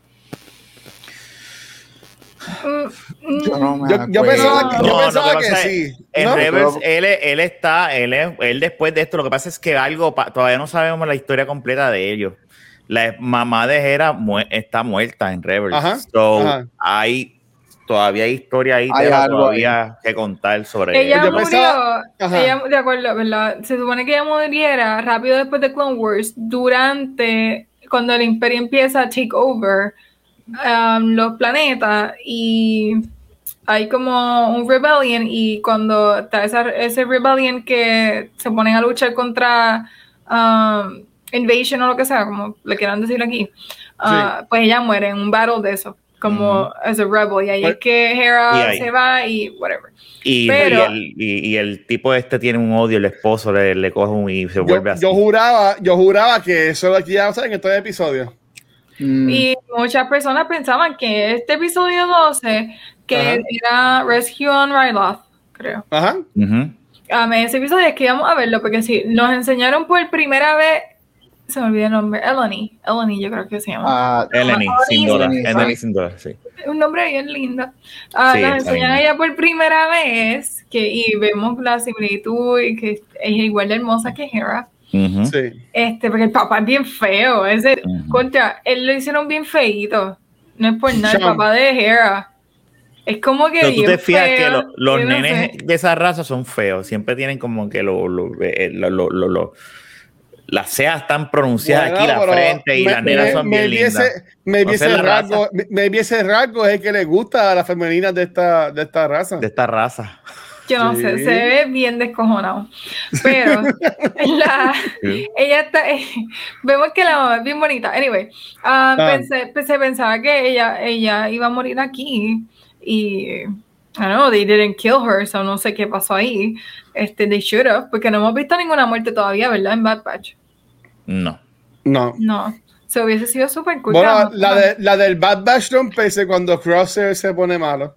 Mm, Yo no me Yo, yo acuerdo. pensaba, que, yo No, pensaba lo que que pasa es- sí. En ¿no? Rebels, Pero- él, él está, él, es- él después de esto, lo que pasa es que algo, pa- todavía no sabemos la historia completa de ellos. La mamá de Hera mu- está muerta en Rebels. Ajá, So, ajá. hay, todavía hay historia ahí, Hay Tela, algo todavía que contar sobre Ella Yo murió, pensaba- ajá. ella, de acuerdo, ¿verdad? Se supone que ella muriera rápido después de Clone Wars, durante, cuando el Imperio empieza a take over um, los planetas y hay como un rebellion y cuando está esa, ese rebellion que se ponen a luchar contra um, invasion o lo que sea, como le quieran decir aquí, uh, sí. Pues ella muere en un battle de eso, como uh-huh. as a rebel, y ahí pues, es que Hera se va y whatever. Y, Pero, y, el, y, y el tipo este tiene un odio, el esposo le, le coge un y se yo, vuelve así. Yo juraba, yo juraba que eso de aquí ya en estos episodios. Mm. Y muchas personas pensaban que este episodio doce, que Ajá. era Rescue on Ryloth, creo. Ajá. Uh-huh. Um, ese episodio es que íbamos a verlo, porque si nos enseñaron por primera vez, se me olvidó el nombre, Eleni, Eleni yo creo que se llama. Uh, Eleni, sin duda, Eleni sin duda, sí. Un nombre bien lindo. Uh, sí, nos enseñan a ella por primera vez, que, y vemos la similitud, y que ella es igual de hermosa que Hera. Uh-huh. Sí. Este, porque el papá es bien feo, ese, uh-huh. contra, él lo hicieron bien feíto, no es por nada, el papá de Hera. Es como que pero tú te fijas feo, que lo, los no nenes sé. de esa raza son feos, siempre tienen como que lo, lo, lo, lo, lo, lo las cejas están pronunciadas bueno, aquí la frente y me, las nenas me, son bien me lindas. Viese, me no viese rasgo, me, me viese rasgo es el que le gusta a las femeninas de esta, de esta raza. De esta raza. Yo no sí. sé, se ve bien descojonado. Pero la, sí. ella está, eh, vemos que la mamá es bien bonita. Anyway, uh, ah. pensé, pensé, pensaba que ella, ella iba a morir aquí y I don't know, they didn't kill her, so no sé qué pasó ahí. Este, they should have, porque no hemos visto ninguna muerte todavía, ¿verdad? En Bad Batch. No. No. No. Se hubiese sido súper cool. Bueno, la, de, la del Bad Batch no empecé cuando Crosshair se pone malo.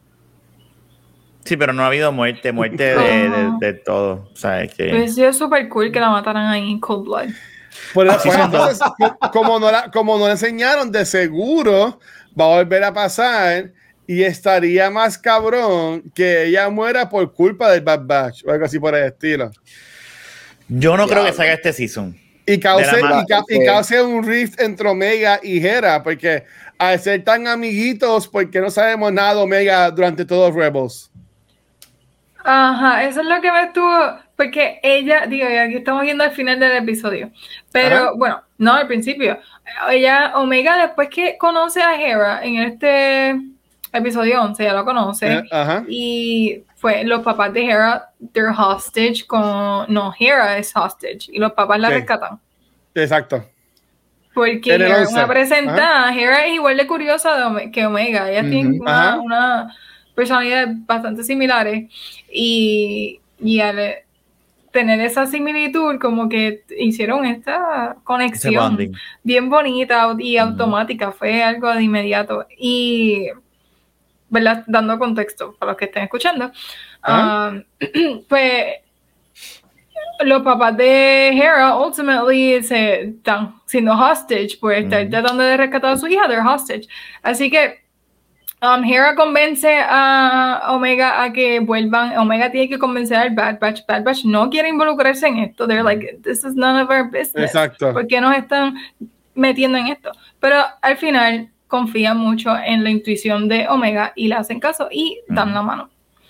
Sí, pero no ha habido muerte, muerte de, uh-huh. de, de todo. O sea, es que... Hubiese sido súper cool que la mataran ahí en Cold Blood. Pues, pues, entonces, como, no la, como no la enseñaron, de seguro va a volver a pasar y estaría más cabrón que ella muera por culpa del Bad Batch o algo así por el estilo. Yo no ya, creo que salga este season. Y cause, y, ca y cause un rift entre Omega y Hera, porque al ser tan amiguitos, porque no sabemos nada de Omega durante todos Rebels. Ajá, eso es lo que me estuvo, porque ella, digo, aquí estamos viendo al final del episodio, pero Ajá. bueno, no al principio, ella, Omega, después que conoce a Hera en este episodio once, ya lo conoce, Ajá. y fue los papás de Hera, they're hostage con, no, Hera es hostage, y los papás la sí. rescatan. Exacto. Porque Hera es una presentada, Hera es igual de curiosa de Ome que Omega, ella uh-huh. tiene una, una personalidades bastante similares, y, y al tener esa similitud, como que hicieron esta conexión bien bonita y automática, uh-huh. fue algo de inmediato, y ¿verdad? Dando contexto para los que estén escuchando, uh-huh. um, pues los papás de Hera ultimately se están siendo hostage por estar uh-huh. tratando de rescatar a su hija, they're hostage, así que Um, Hera convence a Omega a que vuelvan. Omega tiene que convencer al Bad Batch. Bad Batch no quiere involucrarse en esto. They're like, this is none of our business. Exacto. ¿Por qué nos están metiendo en esto? Pero al final confían mucho en la intuición de Omega y le hacen caso y dan mm. la mano.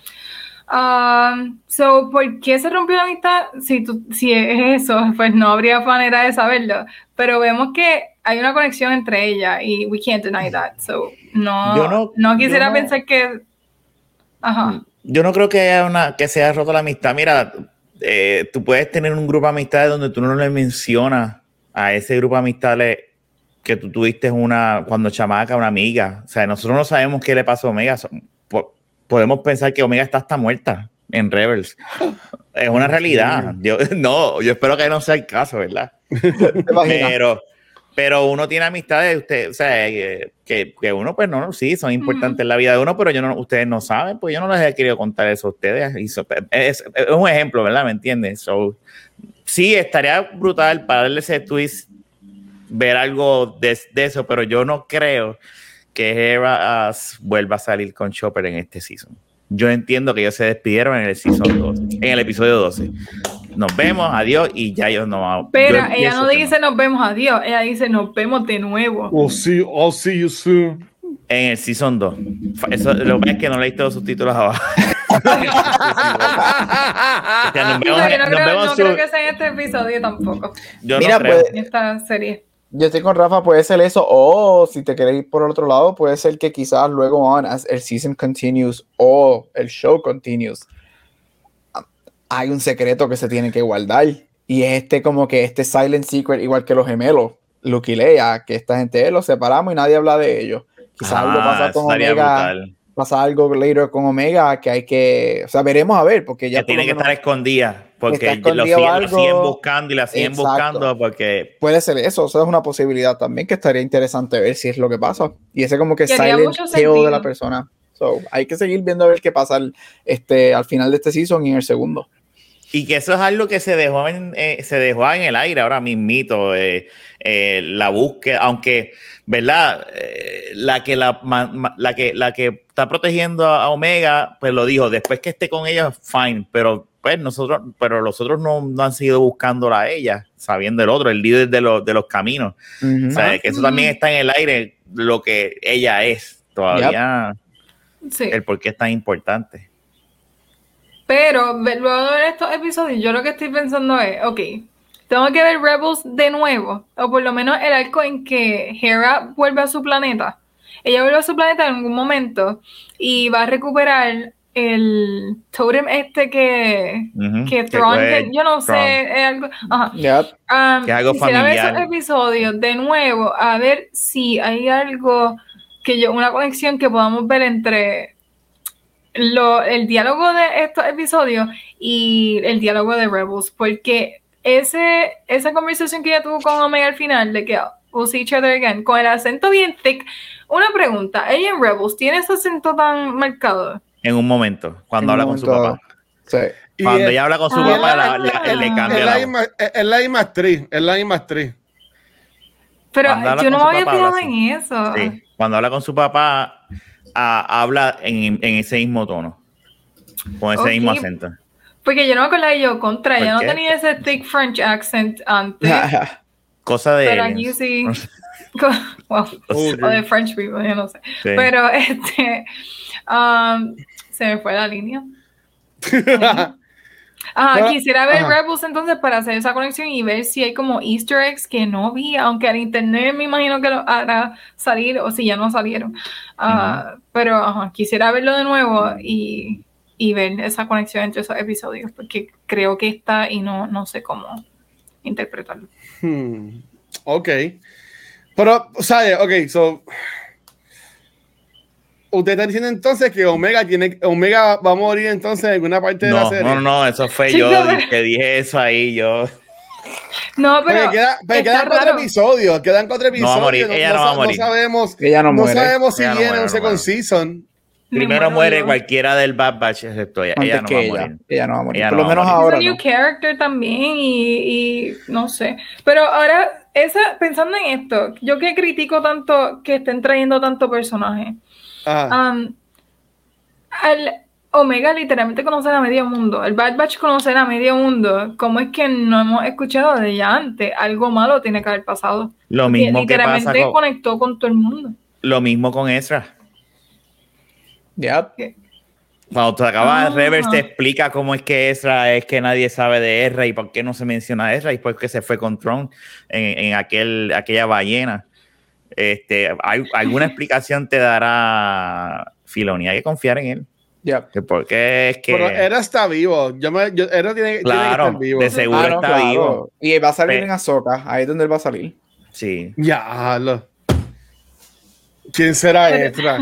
Um, so, ¿por qué se rompió la amistad? Si, tú, si es eso, pues no habría manera de saberlo. Pero vemos que hay una conexión entre ellas y we can't deny that. So, no, yo no, no quisiera no, pensar que... Ajá. Yo no creo que haya una que se haya roto la amistad. Mira, eh, tú puedes tener un grupo de amistades donde tú no le mencionas a ese grupo de amistades que tú tuviste una cuando chamaca, una amiga. O sea, nosotros no sabemos qué le pasó a Omega. Podemos pensar que Omega está hasta muerta en Rebels. Es una realidad. Yo, no, yo espero que no sea el caso, ¿verdad? Pero, pero uno tiene amistades, usted, o sea, que, que uno, pues no, sí, son importantes mm. en la vida de uno, pero yo no, ustedes no saben, pues yo no les he querido contar eso a ustedes. Y so, es, es un ejemplo, ¿verdad? ¿Me entiendes? So, sí, estaría brutal para darle ese twist, ver algo de, de eso, pero yo no creo que Hera uh, vuelva a salir con Chopper en este season. Yo entiendo que ellos se despidieron en el season doce, en el episodio doce. Nos vemos, adiós, y ya ellos no van. Pero ella no dice no. nos vemos, adiós, ella dice nos vemos de nuevo. We'll see, I'll see you soon. En el season dos. Eso, lo que es que no leíste los subtítulos abajo. O sea, nos vemos, no, yo no, nos creo, vemos no su... creo que sea en este episodio tampoco. Yo Mira, no creo. Pues, en esta serie. Yo estoy con Rafa, puede ser eso, o si te querés ir por el otro lado, puede ser que quizás luego on, as el season continues o el show continues, hay un secreto que se tiene que guardar Y es este como que este silent secret, igual que los gemelos, Luke y Leia, que esta gente los separamos y nadie habla de ellos. Quizás ah, algo pasa con Omega, brutal. pasa algo later con Omega que hay que, o sea, veremos a ver, porque ya que tiene que estar escondida, porque está lo siguen, lo siguen buscando y la siguen Exacto. buscando porque... Puede ser eso, eso es una posibilidad también que estaría interesante ver si es lo que pasa. Y ese como que silent kill de la persona. So, hay que seguir viendo a ver qué pasa al, este, al final de este season y en el segundo. Y que eso es algo que se dejó en, eh, se dejó en el aire ahora mismito, eh, eh, la búsqueda, aunque, ¿verdad? Eh, la, que la, ma, la, que, la que está protegiendo a Omega, pues lo dijo, después que esté con ella, fine, pero pues nosotros, pero los otros no, no han seguido buscándola a ella, sabiendo el otro, el líder de los, de los caminos. Uh-huh. O sea, que eso también está en el aire, lo que ella es todavía, yep. Sí. El por qué es tan importante. Pero luego de ver estos episodios, yo lo que estoy pensando es, ok, tengo que ver Rebels de nuevo, o por lo menos el arco en que Hera vuelve a su planeta. Ella vuelve a su planeta en algún momento y va a recuperar el totem este que, uh-huh. que Thrawn, que yo no Thrawn. sé, es algo, ajá. Yep. Um, que es algo quisiera familiar. ver esos episodios de nuevo, a ver si hay algo que yo, una conexión que podamos ver entre Lo, el diálogo de estos episodios y el diálogo de Rebels, porque ese, esa conversación que ella tuvo con Omega al final, de que we'll see each other again, con el acento bien thick, una pregunta, ¿ella en Rebels tiene ese acento tan marcado? En un momento, cuando en habla momento, con su papá. Sí. Cuando es, ella habla con su ah, papá, la, la, la, la, le cambia es la, la misma, es la misma actriz, es la misma actriz. Pero yo no me había fijado en eso. Sí. Cuando habla con su papá, a, habla en, en ese mismo tono, con ese okay. mismo acento. Porque yo no me acordaba de yo contra, ella no tenía ese thick French accent antes. Cosa de... Pero aquí sí... well, okay. O de French people, yo no sé. Sí. Pero este... Um, se me fue la línea. Ajá, pero, quisiera ver ajá. Rebels entonces para hacer esa conexión y ver si hay como easter eggs que no vi, aunque al internet me imagino que lo hará salir o si ya no salieron. Uh, uh-huh. Pero ajá, quisiera verlo de nuevo y, y ver esa conexión entre esos episodios porque creo que está y no, no sé cómo interpretarlo. Hmm. Ok. Pero, o sea, ok, so... Usted está diciendo entonces que Omega tiene Omega va a morir entonces en alguna parte no, de la serie. No, no, eso fue sí, yo no, que dije eso ahí, yo. No, pero porque queda, pero quedan cuatro raro. episodios, quedan cuatro episodios. No va a morir, ella no, no va a morir. No sabemos, ella no, no sabemos si ella viene no un second season. Primero muere yo. cualquiera del Bad Batch excepto ella. Ella no, ella. ella. ella no va a morir. Ella Por no lo menos morir. ahora. Es un new no. character también y, y no sé. Pero ahora, esa, pensando en esto, yo que critico tanto que estén trayendo tanto personaje. Um, al Omega literalmente conocer a medio mundo, el Bad Batch conocer a medio mundo, ¿cómo es que no hemos escuchado de ella antes? Algo malo tiene que haber pasado. Lo mismo literalmente que pasa con, conectó con todo el mundo. Lo mismo con Ezra. Ya. Yep. Cuando te acabas de Rebels te explica cómo es que Ezra es que nadie sabe de Ezra y por qué no se menciona a Ezra y por qué se fue con Thrawn en, en aquel, aquella ballena. Este, hay, alguna explicación te dará Filoni, hay que confiar en él. Yeah. Porque es que. Pero Era está vivo. Yo me, yo, Era tiene, claro, tiene que estar vivo. De seguro ah, no, está claro. vivo. Y va a salir Pero, en Ahsoka. Ahí es donde él va a salir. Sí. Ya, lo. ¿Quién será Ezra?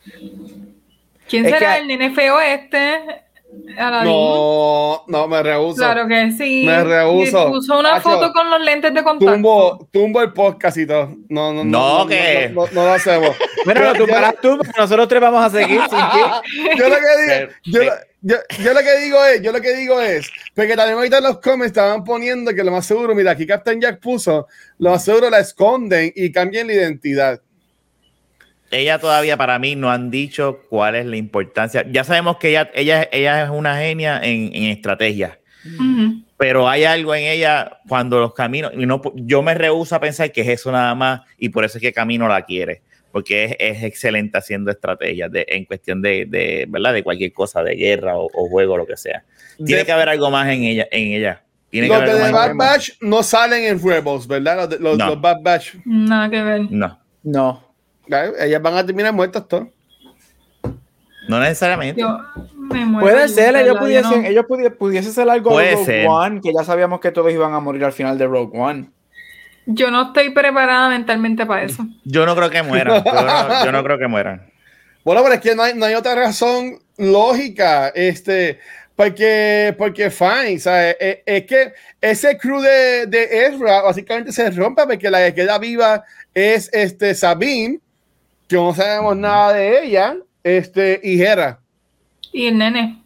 ¿Quién es será que... el nene feo este? Aladín. No, no, me rehuso. Claro que sí. Me rehuso. Y puso una Hacho, foto con los lentes de contacto. Tumbo, tumbo el podcast y todo. No, no, no. No, no, que. no, no, no, no lo hacemos. Bueno, lo tumbarás tú, porque nosotros tres vamos a seguir sin ti. Yo lo que digo, yo, yo, yo lo que digo es, yo lo que digo es, porque también ahorita en los comments estaban poniendo que lo más seguro, mira, aquí Captain Jack puso, lo más seguro la esconden y cambian la identidad. Ella todavía para mí no han dicho cuál es la importancia. Ya sabemos que ella, ella, ella es una genia en, en estrategia. Uh-huh. Pero hay algo en ella cuando los caminos, y no, yo me rehúso a pensar que es eso nada más y por eso es que Camino la quiere, porque es, es excelente haciendo estrategias de, en cuestión de, de, ¿verdad? De cualquier cosa, de guerra o, o juego, lo que sea. Tiene de, que haber algo más en ella. En ella. Tiene los que haber de algo Bad Batch no salen en Rebels, ¿verdad? Los, de, los, no. los Bad Batch. Nada que ver. No. No. Ellas van a terminar muertas todas. No necesariamente. Yo me muero Puede de ser, gusto, ellos ¿verdad? pudiesen, Yo no- ellos pudi- pudiese ser algo Puede de Rogue ser. One, que ya sabíamos que todos iban a morir al final de Rogue One. Yo no estoy preparada mentalmente para eso. Yo no creo que mueran. Yo no, yo no creo que mueran. Bueno, pero es que no hay, no hay otra razón lógica, este, porque, porque fine, ¿sabes? Es, es que ese crew de, de Ezra básicamente se rompe porque la que queda viva es este Sabine, que no sabemos nada de ella, este, y Hera. Y el nene.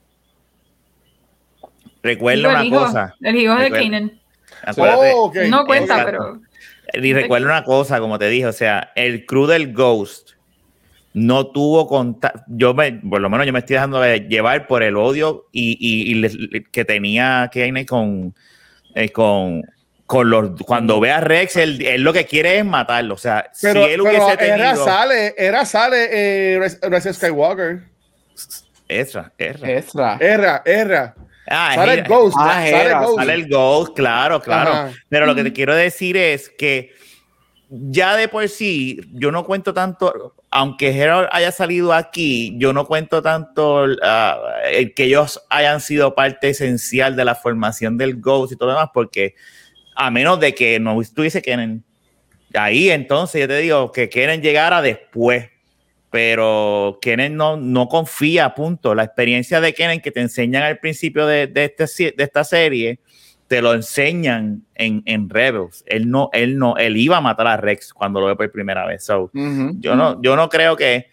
Recuerda Digo, el una hijo, cosa. El hijo de Recuerda- Kanan. Acuérdate. Oh, ok. No cuenta, Exacto. pero... Y recuerda una cosa, como te dije, o sea, el crew del Ghost no tuvo contacto. Yo me, por lo menos yo me estoy dejando de llevar por el odio y, y, y le, que tenía Kanan con, eh, con, con los. Cuando ve a Rex, él, él lo que quiere es matarlo. O sea, Pero, si él pero hubiese tenido. Hera sale, Hera sale, eh, Rise of Skywalker. Ezra, Ezra. Ezra. Hera, Hera. Ah, Sale Hera. el Ghost, Ah, sale Hera, el Ghost. Sale el Ghost, claro, claro. Ajá. Pero lo que te quiero decir es que ya de por sí, yo no cuento tanto, aunque Hera haya salido aquí, yo no cuento tanto uh, el que ellos hayan sido parte esencial de la formación del Ghost y todo lo demás, porque a menos de que no estuviese Kanan ahí, entonces yo te digo que Kanan llegara después. Pero Kanan no, no confía, punto. La experiencia de Kanan que te enseñan al principio de, de, este, de esta serie, te lo enseñan en, en Rebels. Él no, él no, él iba a matar a Rex cuando lo ve por primera vez. So, Uh-huh. yo, no, yo no creo que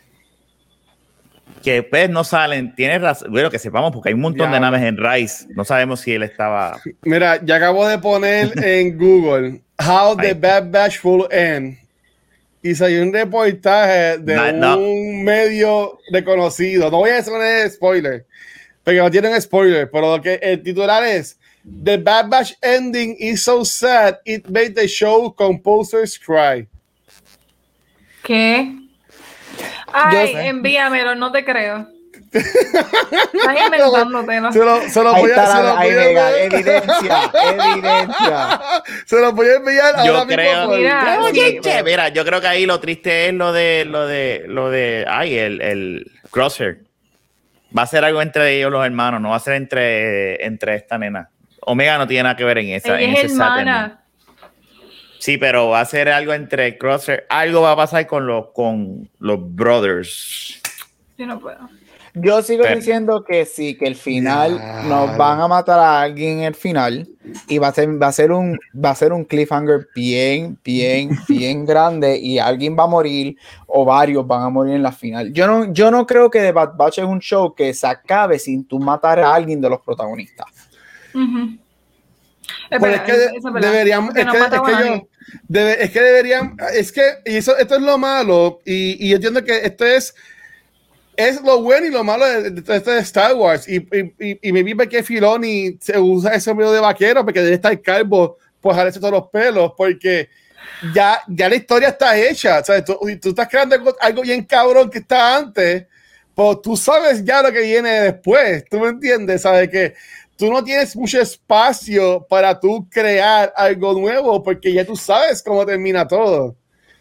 que pues no salen. Tienes razón, bueno, que sepamos, porque hay un montón Ya. de naves en Rise. No sabemos si él estaba. Mira, ya acabo de poner en Google How the Ahí. Bad Batch Will End. Y salió un reportaje de No, no. un medio reconocido. No voy a decir un spoiler, porque no tienen spoiler, pero lo que el titular es The Bad Batch ending is so sad it made the show composers cry. ¿Qué? Ay, sé. envíamelo, no te creo. Estás inventándotelo. Se lo, se lo Ahí voy a, está se la, lo ahí voy a venga, enviar. evidencia, evidencia. Se lo voy a enviar Yo ahora creo- mismo. por- Mira, Oye, sí, che, mira, yo creo que ahí lo triste es lo de lo de lo de ay, el, el Crosshair. Va a ser algo entre ellos los hermanos, no va a ser entre, entre esta nena. Omega no tiene nada que ver en esa. ella en es ese Saturn. hermana. Sí, pero va a ser algo entre Crosshair. Algo va a pasar con los con los brothers. Yo no puedo. Yo sigo Pero- diciendo que sí, que el final Ya. nos van a matar a alguien en el final y va a ser, va a ser un va a ser un cliffhanger bien, bien, bien grande y alguien va a morir o varios van a morir en la final. Yo no, yo no creo que The Bad Batch es un show que se acabe sin tú matar a alguien de los protagonistas. Ujú. Es Pues es verdad, que de- eso es verdad, deberían, porque es no que, es matamos que a yo- nadie. debe- es que deberían, es que, y eso, esto es lo malo, y, y yo entiendo que esto es, es lo bueno y lo malo de, de, de- de Star Wars, y, y, y, y me vi que Filoni se usa ese medio de vaquero, porque debe estar calvo, pues jalarse todos los pelos, porque ya, ya la historia está hecha, o sea, tú, tú estás creando algo, algo bien cabrón que está antes, pues tú sabes ya lo que viene después, tú me entiendes, sabes que tú no tienes mucho espacio para tú crear algo nuevo porque ya tú sabes cómo termina todo.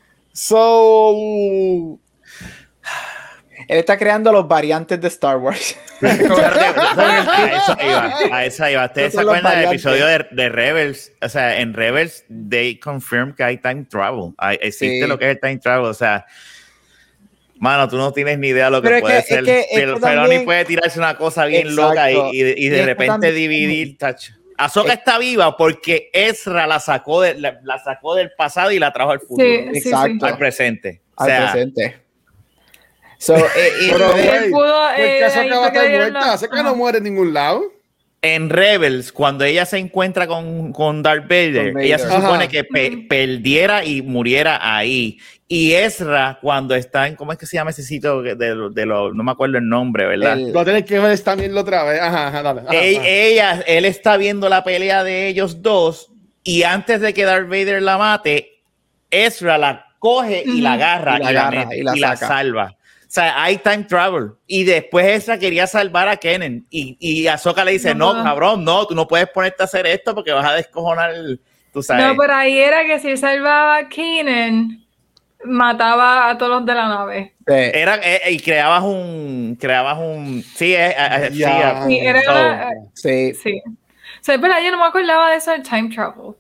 So, Él está creando los variantes de Star Wars. a eso iba, a eso iba. ¿Ustedes se Esos son los acuerdan del variantes. episodio de, de Rebels? O sea, en Rebels, they confirm que hay time travel. Hay, existe Sí. lo que es el time travel. O sea, mano, tú no tienes ni idea lo que Pero es puede que- es ser. que- es Pero que Filoni también- puede tirarse una cosa bien Exacto. loca y, y, y Y de es que repente también- dividir. Tacho. Ahsoka Es- está viva porque Ezra la sacó, de, la, la sacó del pasado y la trajo al futuro. Sí, sí, sí. Exacto. Al presente. O Al sea, presente. So, eh, y- pero Él güey, pudo, ¿por eh, qué Ahsoka ahí va a fue que estar le dieron muerta? la- Ahsoka Ajá. no muere en ningún lado. en Rebels, cuando ella se encuentra con, con Darth Vader, Con ella se Vader. supone Ajá. que pe- Ujú. perdiera y muriera ahí. Y Ezra, cuando está en, ¿cómo es que se llama ese sitio de, de, de lo, no me acuerdo el nombre, ¿verdad? El- Lo a tener que ver también otra vez. Ajá, ajá, dale. Ajá, Ey- ajá. ella, él está viendo la pelea de ellos dos y antes de que Darth Vader la mate, Ezra la coge y la Ujú. agarra Y y la la, agarra mete, y la y la saca. salva. O sea, hay time travel. Y después Ezra quería salvar a Kanan. Y, y Ahsoka le dice, No no, puedo. cabrón, no, tú no puedes ponerte a hacer esto porque vas a descojonar, el- tú sabes. No, pero ahí era que si él salvaba a Kanan, mataba a todos los de la nave. Sí. Era, eh, y creabas un, creabas un, sí, eh, eh, yeah. sí, era so, una, sí. sí. O sea, es verdad, yo no me acordaba de eso del time travel.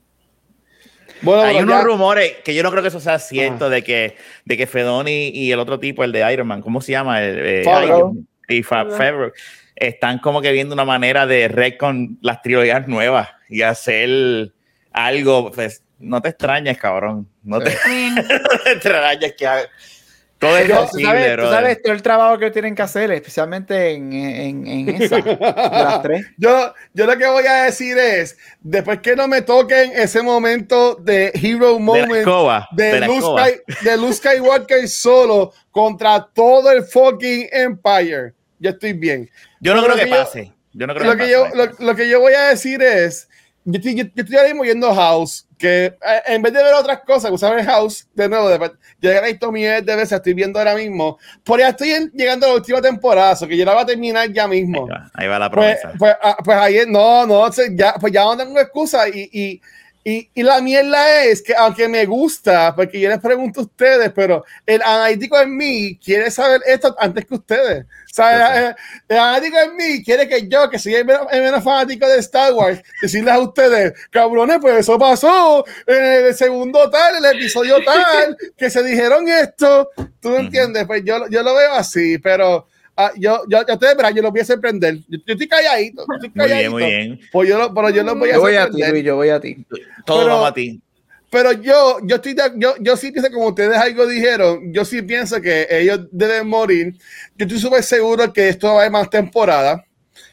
Bueno, hay unos ya... rumores que yo no creo que eso sea cierto, ah. de que de que Fedoni y el otro tipo, el de Iron Man, ¿cómo se llama? El, eh, Iron, y Favreau están como que viendo una manera de retcon las trilogías nuevas y hacer algo. Pues, no te extrañes, cabrón. No te, no te extrañes que haga. Todo es posible, ¿tú sabes, tú sabes todo el trabajo que tienen que hacer, especialmente en, en, en esa, de las tres. Yo, yo lo que voy a decir es, después que no me toquen ese momento de hero moment de, escoba, de, de, Luke, Sky, de Luke Skywalker solo contra todo el fucking Empire, yo estoy bien. Yo no creo que, que pase. Yo no creo lo que, que pase. Yo, lo, lo que yo voy a decir es, yo estoy, yo, yo estoy ahora mismo viendo House, que eh, en vez de ver otras cosas, usar el House, de nuevo, de, yo ya he visto miles de veces, estoy viendo ahora mismo, por ya estoy en, llegando a la última temporada, so que yo la voy a terminar ya mismo. Ahí va, ahí va la promesa. Pues, pues, ah, pues ayer, no, no, ya, pues ya no tengo excusa y, y, y, y la mierda es que aunque me gusta, porque yo les pregunto a ustedes, pero el analítico en mí quiere saber esto antes que ustedes. O sea, el, el analítico en mí quiere que yo, que soy el menos, el menos fanático de Star Wars, decirles a ustedes, cabrones, pues eso pasó en el segundo tal, el episodio tal, que se dijeron esto. ¿Tú me entiendes? Pues yo, yo lo veo así, pero uh, yo, yo, yo, te, yo los voy a sorprender. Yo, yo estoy calladito. Yo estoy calladito. Muy bien, muy bien. Pues yo, lo, pero yo los voy a yo voy sorprender. A ti, Luis, yo voy a ti. Todo vamos a ti. Pero yo, yo estoy, yo, yo sí pienso, como ustedes algo dijeron, yo sí pienso que ellos deben morir. Yo estoy súper seguro que esto va a haber más temporada,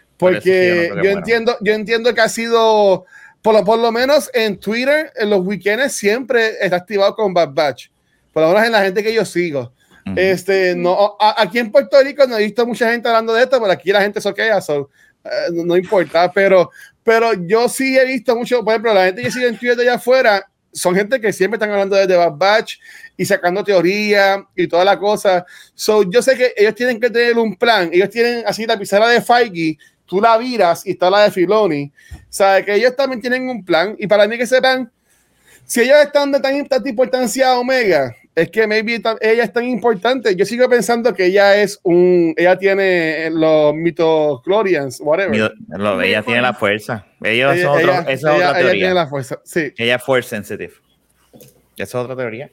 porque yo, no yo entiendo, yo entiendo que ha sido, por lo, por lo menos en Twitter, en los weekends siempre está activado con Bad Batch, por lo menos en la gente que yo sigo. Uh-huh. Este, no, a, aquí en Puerto Rico no he visto mucha gente hablando de esto, pero aquí la gente soquea, so, uh, no, no importa, pero, pero yo sí he visto mucho, por ejemplo, la gente que sigue en Twitter de allá afuera, son gente que siempre están hablando de Bad Batch y sacando teoría y toda la cosa. So, yo sé que ellos tienen que tener un plan. Ellos tienen así la pizarra de Feige, tú la viras y está la de Filoni. O sea, que ellos también tienen un plan. Y para mí que sepan, si ellos están de tan, tanta importancia a Omega, es que maybe ella es tan importante. Yo sigo pensando que ella es un, ella tiene los mitochlorians, whatever. Lo, ella tiene la fuerza. Ellos ella, son otro, ella, esa es ella, otra ella teoría. Tiene la fuerza, sí. Ella es force sensitive. Esa es otra teoría.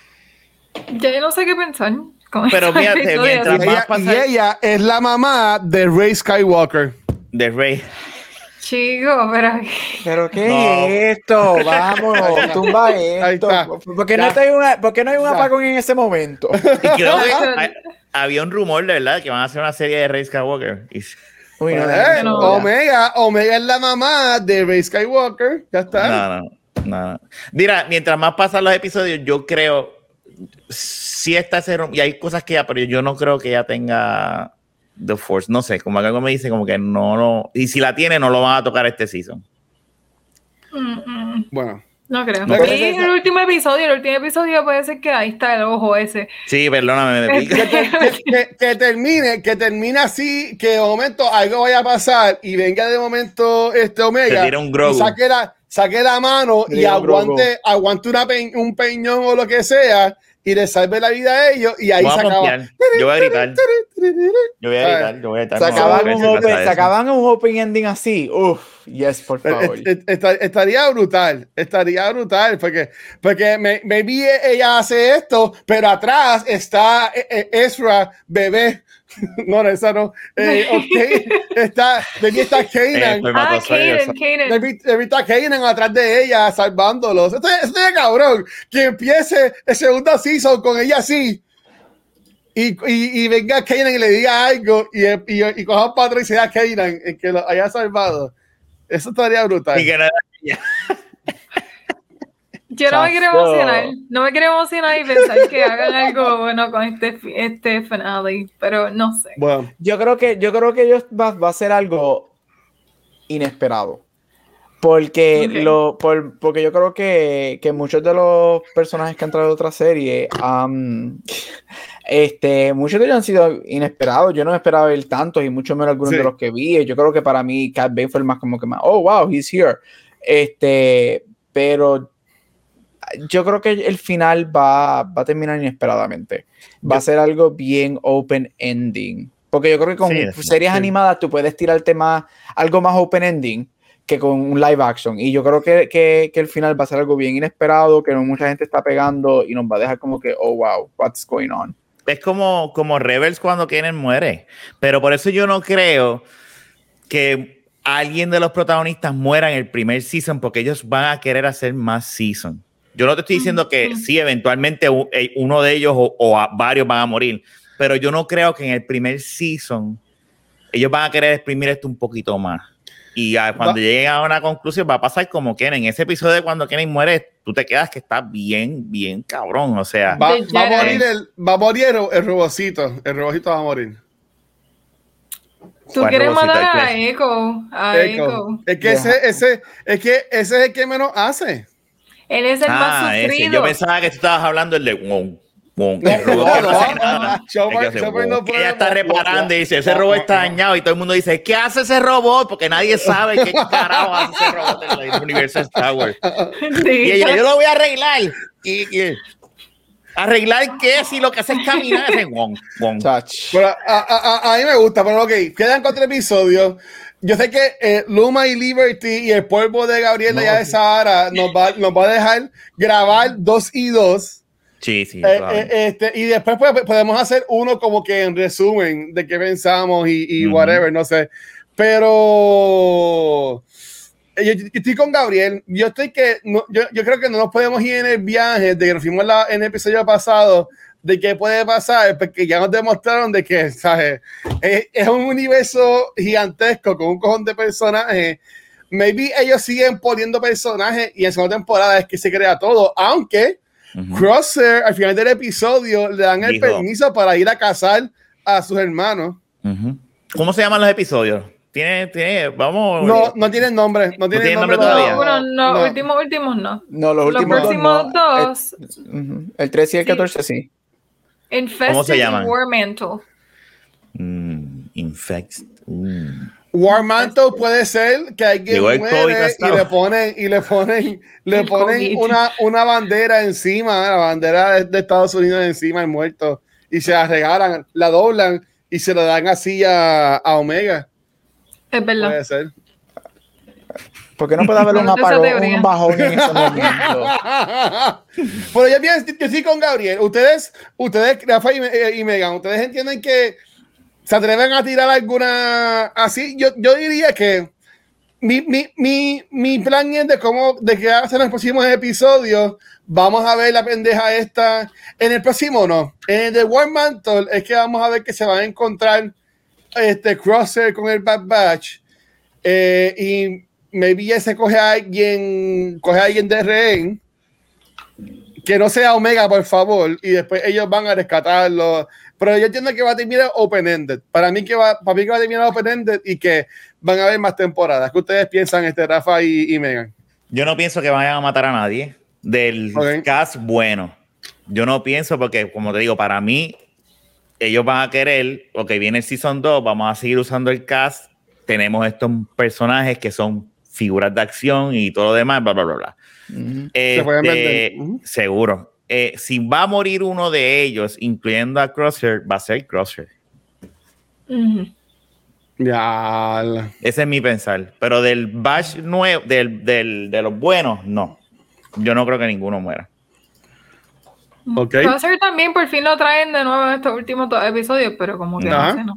Ya yo no sé qué pensar. Pero fíjate, mientras y más ella, pasa... y ella es la mamá de Rey Skywalker. De Rey. Chico, pero... ¿Pero qué no. es esto? Vamos, tumba esto. ¿Por qué no, hay una, ¿por qué no hay un apagón en ese momento? Y creo que hay, había un rumor de verdad que van a hacer una serie de Rey Skywalker. Y... Uy, no, eh, no, Omega, Omega es la mamá de Rey Skywalker. Ya está. No, no, no. Mira, mientras más pasan los episodios, yo creo... Sí está ese rumor, y hay cosas que ya, pero yo no creo que ella tenga... The Force, no sé, como algo me dice como que no, no, y si la tiene no lo van a tocar este season. Mm-mm. Bueno, no creo. No, y el último episodio, el último episodio puede ser que ahí está el ojo ese. Sí, perdóname, me que, que, que, que termine, que termine así, que de momento algo vaya a pasar y venga de momento este Omega un y saque la, saque la mano y aguante, aguante una pe, un peñón o lo que sea y le salve la vida a ellos y ahí voy se acaba. Yo voy a gritar. Yo voy a gritar, yo voy a gritar. Se acaban un, open, se acaban un open ending así. Uf, yes, por favor. Estaría brutal, estaría brutal, porque, porque me, me vi ella hace esto, pero atrás está Ezra, bebé. No, no, esa no. Eh, okay. Está, de está Kanan. Ah, Kanan, Kanan. De está Kanan atrás de ella, salvándolos. Esto es de cabrón. Que empiece el segundo season con ella así. Y, y, y venga Kanan y le diga algo. Y, y, y coja para atrás y sea Kanan el que lo haya salvado. Eso estaría brutal. Y que no era Yo no me quiero emocionar, no me quiero emocionar y pensar que hagan algo bueno con este, este finale, pero no sé. Bueno, yo creo que yo creo que ellos va, va a ser algo inesperado. Porque okay. lo por, porque yo creo que, que muchos de los personajes que han traído otra serie, um, este, muchos de ellos han sido inesperados. Yo no esperaba ver tantos y mucho menos algunos sí. de los que vi. Yo creo que para mí Cat Bane fue el más como que más, oh wow, he's here. Este, pero yo creo que el final va, va a terminar inesperadamente. Va yo, a ser algo bien open ending. Porque yo creo que con sí, series sí. animadas tú puedes tirarte más, algo más open ending que con un live action. Y yo creo que, que, que el final va a ser algo bien inesperado, que no mucha gente está pegando y nos va a dejar como que, oh, wow, what's going on. Es como, como Rebels cuando Kenan muere. Pero por eso yo no creo que alguien de los protagonistas muera en el primer season, porque ellos van a querer hacer más season. Yo no te estoy diciendo que mm-hmm. sí, eventualmente uno de ellos o, o a varios van a morir, pero yo no creo que en el primer season ellos van a querer exprimir esto un poquito más. Y a, cuando va. lleguen a una conclusión va a pasar como Kenan. En ese episodio de cuando Kenan muere, tú te quedas que está bien, bien cabrón. O sea, va, va a morir el, va a morir el, el robocito. El robocito va a morir. Tú quieres matar a Echo. A Echo. Echo. Es que yeah. ese, ese, es que ese es el que menos hace. Él es el ah, más sufrido. Ese. Yo pensaba que tú estabas hablando el de wow, wow, el robot no, no, no, hace nada. Chopper, que Chopper no puede. Ella está reparando y dice, ese robot está dañado y todo el mundo dice, ¿qué hace ese robot? Porque nadie sabe qué carajo hace ese robot en el universo de Star Wars. Sí. Y ella, yo lo voy a arreglar. Y, y ¿arreglar qué? Si lo que hace es caminar. Hace wong, wong. Pero a, a, a, a mí me gusta, pero ok, quedan cuatro episodios. Yo sé que eh, Luma y Liberty y el polvo de Gabriela no, ya de Sahara nos va, nos va a dejar grabar dos y dos. Sí, sí. Eh, eh, este, y después pues, podemos hacer uno como que en resumen de qué pensamos y, y uh-huh. whatever, no sé. Pero yo, yo estoy con Gabriel. Yo estoy que no, yo, yo creo que no nos podemos ir en el viaje de que nos fuimos la, en el episodio pasado de qué puede pasar, porque ya nos demostraron de que, ¿sabes? Es, es un universo gigantesco con un cojón de personajes. Maybe ellos siguen poniendo personajes y en segunda temporada es que se crea todo, aunque uh-huh. Crosshair al final del episodio le dan el Dijo. permiso para ir a cazar a sus hermanos. Uh-huh. ¿Cómo se llaman los episodios? Tiene, tiene, vamos. No, no tienen nombre. No tienen nombre, nombre todavía. No, bueno, no, no, últimos, últimos no. No, los, los últimos próximos dos. No. dos. El, uh-huh. el trece y el catorce, sí. sí. Infested ¿Cómo se llaman? War Mantle. Mm, infect. Mm. War Mantle puede ser que alguien muere y le ponen y le ponen le ponen una, una bandera encima, la bandera de, de Estados Unidos encima del muerto y se la regalan, la doblan y se la dan así a, a Omega. Es verdad. Puede ser. ¿Por qué no puede haber un apagón, un bajón en ese momento? Pero yo, yo, yo estoy con Gabriel. Ustedes, ustedes, Rafa y, y Megan, ¿ustedes entienden que se atreven a tirar alguna así? Yo, yo diría que mi, mi, mi, mi plan es de cómo, de que hacen los próximos episodios. Vamos a ver la pendeja esta. En el próximo no. En el de War Mantle es que vamos a ver que se van a encontrar este Crosshair con el Bad Batch. Eh, y maybe ya se coge a alguien, coge a alguien de rehén, que no sea Omega, por favor, y después ellos van a rescatarlo. Pero yo entiendo que va a terminar open-ended. Para mí que va, para mí que va a terminar open-ended y que van a haber más temporadas. ¿Qué ustedes piensan, este Rafa y, y Megan? Yo no pienso que vayan a matar a nadie del okay. cast bueno. Yo no pienso porque, como te digo, para mí ellos van a querer, ok, viene el Season dos, vamos a seguir usando el cast, tenemos estos personajes que son figuras de acción y todo lo demás, bla, bla, bla, bla. Uh-huh. Este, uh-huh. Seguro. Eh, si va a morir uno de ellos, incluyendo a Crosshair, va a ser Crosshair. Uh-huh. Ya. Ese es mi pensar. Pero del batch nuevo, del, del, de los buenos, no. Yo no creo que ninguno muera. Okay. Crosshair también por fin lo traen de nuevo en estos últimos dos episodios, pero como que uh-huh. no sé, no.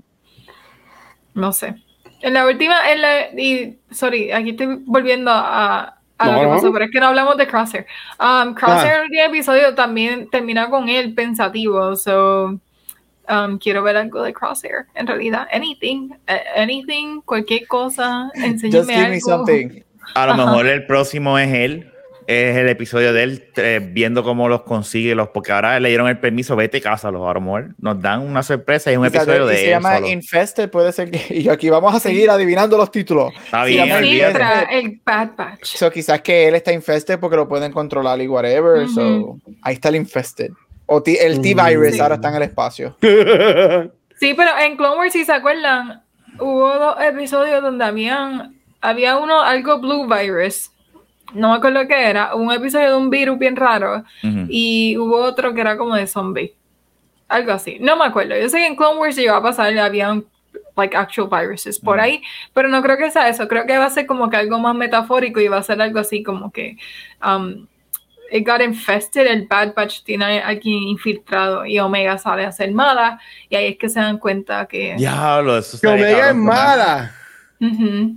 No sé. En la última, en la, y sorry, aquí estoy volviendo a, a no, lo que pasó, no. pero es que no hablamos de Crosshair. Um, Crosshair, ah. el último episodio también termina con él pensativo, so um, quiero ver algo de Crosshair. En realidad, anything, uh, anything, cualquier cosa, enséñame Just give algo. Me something. A lo Ajá. mejor el próximo es él. Es el episodio de él eh, viendo cómo los consigue, los, porque ahora le dieron el permiso, vete, cásalos. A lo mejor nos dan una sorpresa y es un episodio de él. Se llama solo. Infested, puede ser que. Y aquí vamos a seguir adivinando los títulos. Está bien, filtra el Bad Batch. So, quizás que él está infested porque lo pueden controlar y whatever. Uh-huh. So, ahí está el Infested. O t- el T-Virus sí. ahora está en el espacio. Sí, pero en Clone Wars, si se acuerdan, hubo dos episodios donde habían, había uno, algo Blue Virus. no me acuerdo qué era, un episodio de un virus bien raro, Uh-huh. y hubo otro que era como de zombie. Algo así. No me acuerdo. Yo sé que en Clone Wars llegó a pasar, habían like actual viruses por ahí, pero no creo que sea eso. Creo que va a ser como que algo más metafórico y va a ser algo así como que um, it got infested, el Bad Batch tiene a alguien infiltrado y Omega sale a ser mala y ahí es que se dan cuenta que... Diablo, eso Que estaría Omega es cabrón, mala. Uh-huh.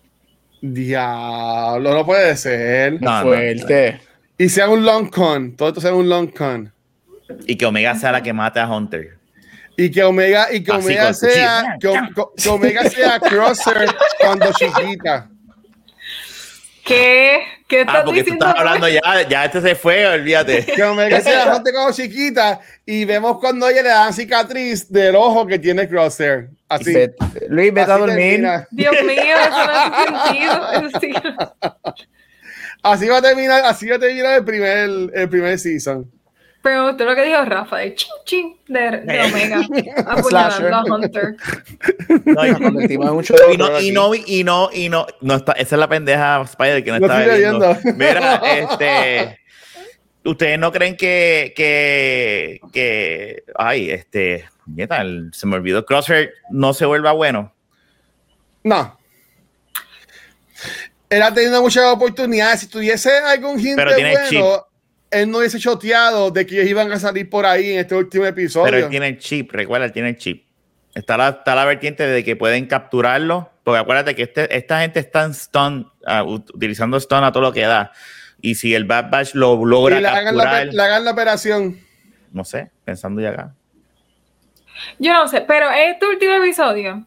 Diablo, no puede ser. No, no, fuerte. Y sea un long con. Todo esto sea un long con. Y que Omega sea la que mate a Hunter. Y que Omega, y que Así, Omega con sea, que, cuchillo. que Omega sea Crosser cuando chiquita. ¿Qué? ¿Qué estás Ah, porque tú diciendo? estás hablando ya, ya este se fue, olvídate. Que Omega sea gente como chiquita y vemos cuando ella le dan cicatriz del ojo que tiene Crosshair. Así. Ve- Luis, vete a así dormir. termina. Dios mío, eso no hace sentido. Eso sí. Así va a terminar, así va a terminar el primer, el primer season. Pero me gustó lo que dijo Rafa, de chin chin de, de Omega, apuñalando a Hunter. No, y, Nos convertimos en un show de y no, horror y aquí. no, y no, y no, no está, esa es la pendeja Spider que no Lo está estoy viendo. leyendo. Mira, este, ustedes no creen que, que, que, ay, este, neta, el- se me olvidó, Crosshair no se vuelva bueno. No. Él ha tenido muchas oportunidades. Si tuviese algún hint Pero tiene bueno, él no hubiese choteado de que ellos iban a salir por ahí en este último episodio. Pero él tiene el chip, recuerda, él tiene el chip. Está la, está la vertiente de que pueden capturarlo, porque acuérdate que este, esta gente está en stun, uh, utilizando stun a todo lo que da. Y si el Bad Batch lo logra y le hagan, la, capturar, le hagan la operación. no sé, pensando ya acá. Yo no sé, pero este último episodio,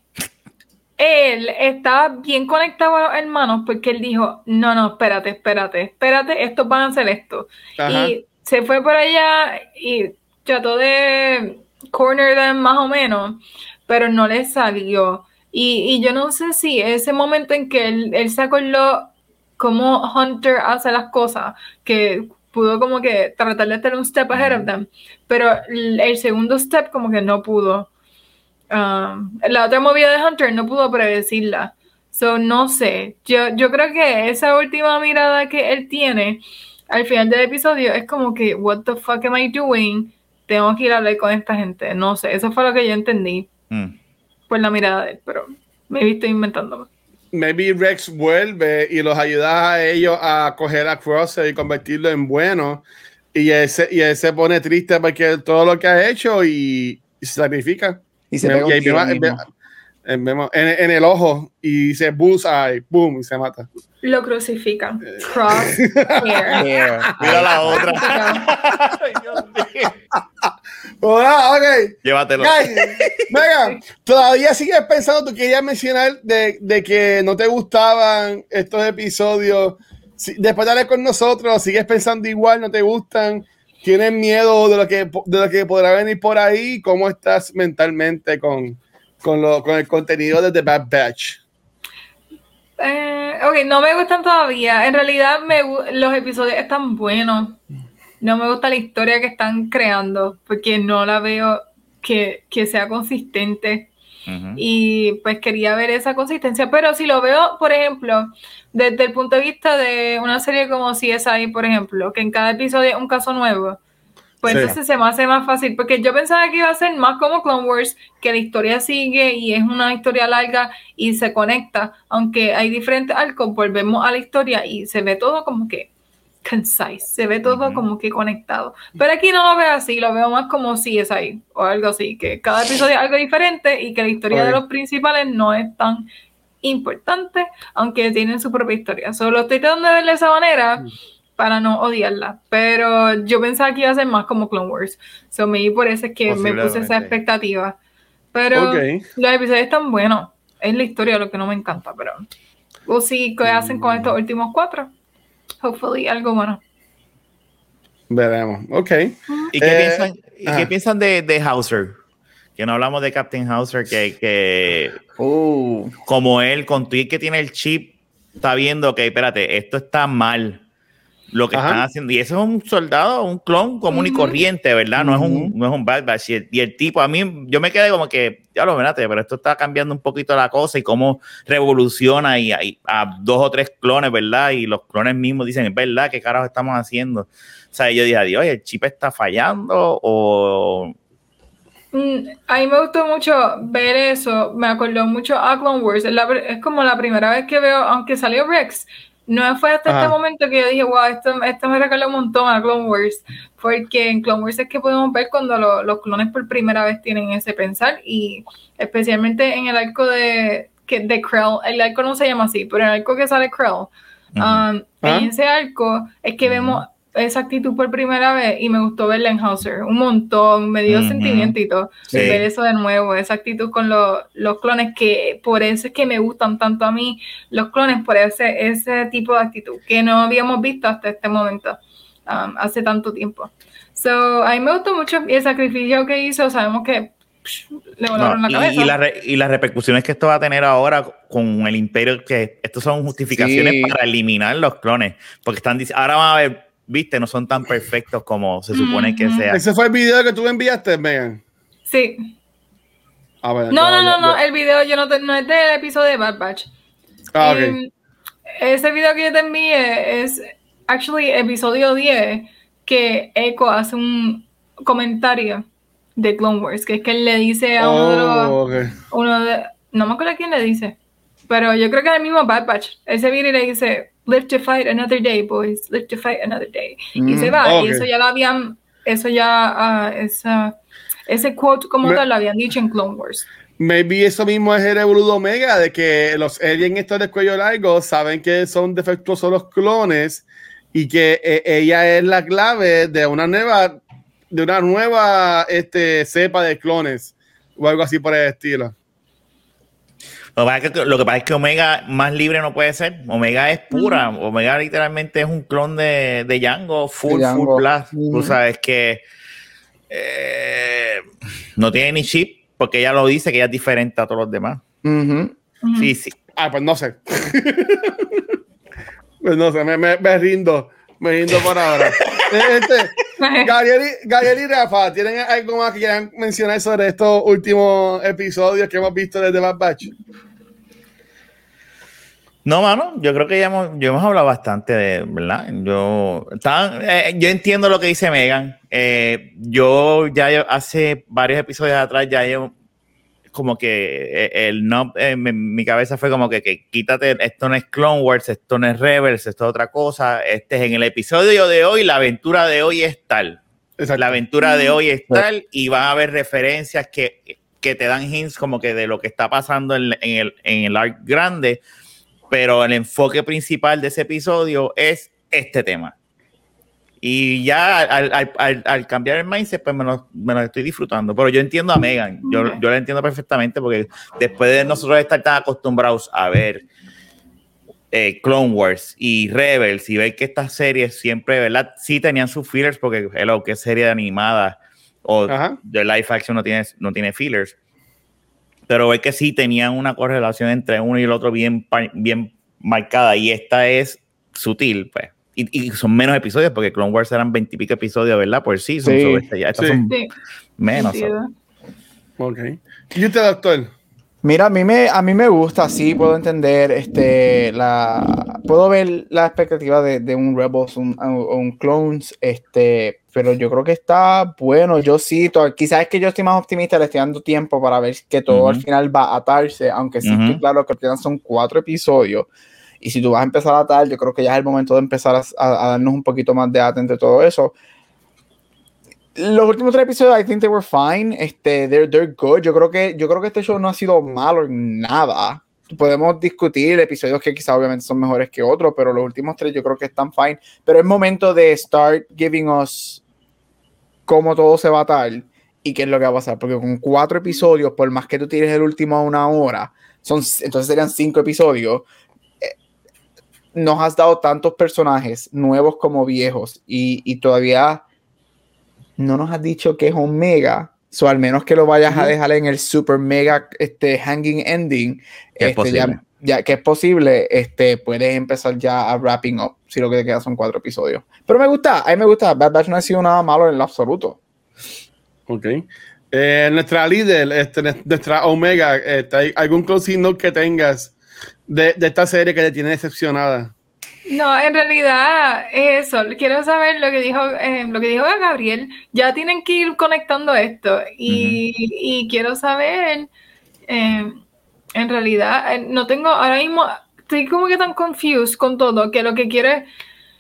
él estaba bien conectado a los hermanos porque él dijo, no, no, espérate, espérate, espérate, estos van a hacer esto. Ajá. Y se fue por allá y trató de corner them más o menos, pero no le salió. Y, y yo no sé si ese momento en que él, él se acordó cómo Hunter hace las cosas, que pudo como que tratar de estar un step ahead of them, pero el, el segundo step como que no pudo. Um, la otra movida de Hunter no pudo predecirla. So, no sé. Yo, yo creo que esa última mirada que él tiene al final del episodio es como que, what the fuck am I doing? Tengo que ir a hablar con esta gente. No sé. Eso fue lo que yo entendí Mm. por la mirada de él, pero me he visto inventándolo. Maybe Rex vuelve y los ayuda a ellos a coger a Crosser y convertirlo en bueno. Y él se, y él se pone triste porque todo lo que ha hecho y, y se sacrifica. Y se Me- pega y un ahí tiro vemos- mismo. ve- vemos en, en el ojo y dice bullseye, boom, y se mata. Lo crucifican. Cross hair. Yeah. Mira la otra. Crucificado. Ay, Dios mío. Ah, ok. Llévatelo. Guys, Megan, todavía sigues pensando, tú querías mencionar de, de que no te gustaban estos episodios. Si- después de hablar con nosotros, sigues pensando igual, no te gustan, tienes miedo de lo que, de lo que podrá venir por ahí. ¿Cómo estás mentalmente con, con, lo, con el contenido de The Bad Batch? Eh, ok, no me gustan todavía. En realidad me, gu- los episodios están buenos. No me gusta la historia que están creando porque no la veo que, que sea consistente. Ujú. Y pues quería ver esa consistencia. Pero si lo veo, por ejemplo, desde el punto de vista de una serie como C S I, por ejemplo, que en cada episodio es un caso nuevo, pues Sí. entonces se me hace más fácil, porque yo pensaba que iba a ser más como Clone Wars, que la historia sigue y es una historia larga y se conecta, aunque hay diferentes arcos, volvemos a la historia y se ve todo como que concise, se ve todo Ujú. como que conectado. Pero aquí no lo veo así, lo veo más como C S I o algo así, que cada episodio es algo diferente y que la historia Ok. de los principales no es tan importante, aunque tienen su propia historia. Solo estoy tratando de verla de esa manera para no odiarla, pero yo pensaba que iba a ser más como Clone Wars, so me por eso es que me puse esa Posiblemente. expectativa, pero Ok. los episodios están buenos, es la historia lo que no me encanta, pero we'll see qué hacen con estos últimos cuatro, hopefully algo bueno. Veremos. Ok. ¿Y qué Eh, piensan, y ajá. qué piensan de, de Hauser? Que no hablamos de Captain Hauser, que, que Uh, como él, con tu que tiene el chip, está viendo que, espérate, esto está mal. lo que Ajá. están haciendo. Y eso es un soldado, un clon común uh-huh. y corriente, ¿verdad? No, uh-huh. es un, no es un Bad Batch. Y el, y el tipo, a mí, yo me quedé como que, ya lo verás, pero esto está cambiando un poquito la cosa y cómo revoluciona y, y a dos o tres clones, ¿verdad? Y los clones mismos dicen, es verdad, ¿qué carajo estamos haciendo? O sea, yo dije, adiós, ¿el chip está fallando o...? Mm, a mí me gustó mucho ver eso, me acordó mucho a Clone Wars, es, la, es como la primera vez que veo, aunque salió Rex, no fue hasta Ajá. este momento que yo dije, wow, esto, esto me recuerda un montón a Clone Wars, porque en Clone Wars es que podemos ver cuando lo, los clones por primera vez tienen ese pensar, y especialmente en el arco de, que, de Krell, el arco no se llama así, pero el arco que sale Krell, uh-huh. um, ¿Ah? en ese arco es que uh-huh. vemos esa actitud por primera vez y me gustó verla en Hauser un montón, me dio uh-huh. sentimientito sí. ver eso de nuevo, esa actitud con los, los clones, que por eso es que me gustan tanto a mí los clones, por ese, ese tipo de actitud que no habíamos visto hasta este momento, um, hace tanto tiempo. So, a mí me gustó mucho y el sacrificio que hizo, sabemos que psh, le volaron no, la cabeza. Y, y, la re, y las repercusiones que esto va a tener ahora con el imperio, que estos son justificaciones sí. para eliminar los clones, porque están diciendo, ahora van a ver, viste, no son tan perfectos como se supone mm-hmm. que sea. ¿Ese fue el video que tú enviaste, Megan? Sí. Ah, bueno, no, no, no, no, el video yo no, te, no es del episodio de Bad Batch. Ah, um, ok. Ese video que yo te envié es, actually, episodio diez, que Echo hace un comentario de Clone Wars, que es que él le dice a uno oh, de los... Okay. Uno de, no me acuerdo quién le dice, pero yo creo que es el mismo Bad Batch. Ese video le dice... Live to fight another day, boys. Live to fight another day. Mm, y se va. Okay. Y eso ya lo habían, eso ya, uh, esa, ese quote como Me, tal lo habían dicho en Clone Wars. Maybe eso mismo es el evoludo Omega, de que los aliens estos de cuello largo saben que son defectuosos los clones y que eh, ella es la clave de una nueva, de una nueva este, cepa de clones o algo así por el estilo. Lo que, pasa es que, lo que pasa es que Omega más libre no puede ser. Omega es pura. Mm. Omega literalmente es un clon de, de Jango, full, de Jango. full blast. Mm. Tú sabes que eh, no tiene ni chip, porque ella lo dice que ella es diferente a todos los demás. Mm-hmm. Sí, sí. Ah, pues no sé. Pues no sé, me, me, me rindo. Me rindo por ahora. este, Gabriel, y, Gabriel y Rafa, ¿tienen algo más que quieran mencionar sobre estos últimos episodios que hemos visto desde Bad Batch? No, mano, yo creo que ya hemos, yo hemos hablado bastante de, ¿verdad? Yo, tan, eh, yo entiendo lo que dice Megan. Eh, yo ya yo, hace varios episodios atrás ya yo como que el no en eh, mi cabeza fue como que, que quítate, esto no es Clone Wars, esto no es Rebels, esto es otra cosa. Este es en el episodio de hoy, la aventura de hoy es tal. Exacto. La aventura de hoy es tal y van a haber referencias que, que te dan hints como que de lo que está pasando en, en el, en el arc grande. Pero el enfoque principal de ese episodio es este tema. Y ya al, al, al, al cambiar el mindset, pues me lo, me lo estoy disfrutando. Pero yo entiendo a Megan, yo, yo la entiendo perfectamente, porque después de nosotros estar tan acostumbrados a ver eh, Clone Wars y Rebels y ver que estas series siempre, ¿verdad? Sí tenían sus fillers, porque hello, que serie animada o Ajá. de live action no tiene, no tiene fillers. Pero ver que sí tenían una correlación entre uno y el otro bien, bien marcada, y esta es sutil, pues. Y, y son menos episodios, porque Clone Wars eran veintipico episodios, ¿verdad? Por season. Sí, sobre ya estas sí. son sí. menos. Sí. Ok. ¿Y usted, doctor? Mira, a mí me, a mí me gusta, sí, puedo entender, este, la, puedo ver la expectativa de, de un Rebels, un, un Clones, este, pero yo creo que está bueno. Yo sí, todo, quizás es que yo estoy más optimista, le estoy dando tiempo para ver que todo uh-huh. al final va a atarse, aunque sí, uh-huh. estoy claro que al final son cuatro episodios, y si tú vas a empezar a atar, yo creo que ya es el momento de empezar a, a, a darnos un poquito más de data entre todo eso. Los últimos tres episodios, I think they were fine. Este, they're, they're good. Yo creo que, yo creo que este show no ha sido malo en nada. Podemos discutir episodios que quizás obviamente son mejores que otros, pero los últimos tres yo creo que están fine. Pero es momento de start giving us cómo todo se va a atar y qué es lo que va a pasar. Porque con cuatro episodios, por más que tú tires el último a una hora, son, entonces serían cinco episodios. Eh, nos has dado tantos personajes, nuevos como viejos, y, y todavía no nos has dicho que es Omega, o al menos que lo vayas uh-huh. a dejar en el super mega este, hanging ending. Es este, ya, ya que es posible, este, puedes empezar ya a wrapping up, si lo que te queda son cuatro episodios. Pero me gusta, a mí me gusta, Bad Batch no ha sido nada malo en lo absoluto. Ok. Eh, nuestra líder, este, nuestra Omega, este, ¿hay algún closing note que tengas de, de esta serie que te tiene decepcionada? No, en realidad es eso. Quiero saber lo que dijo, eh, lo que dijo Gabriel. Ya tienen que ir conectando esto y, uh-huh. y quiero saber, eh, en realidad, eh, no tengo, ahora mismo estoy como que tan confused con todo, que lo que quiero es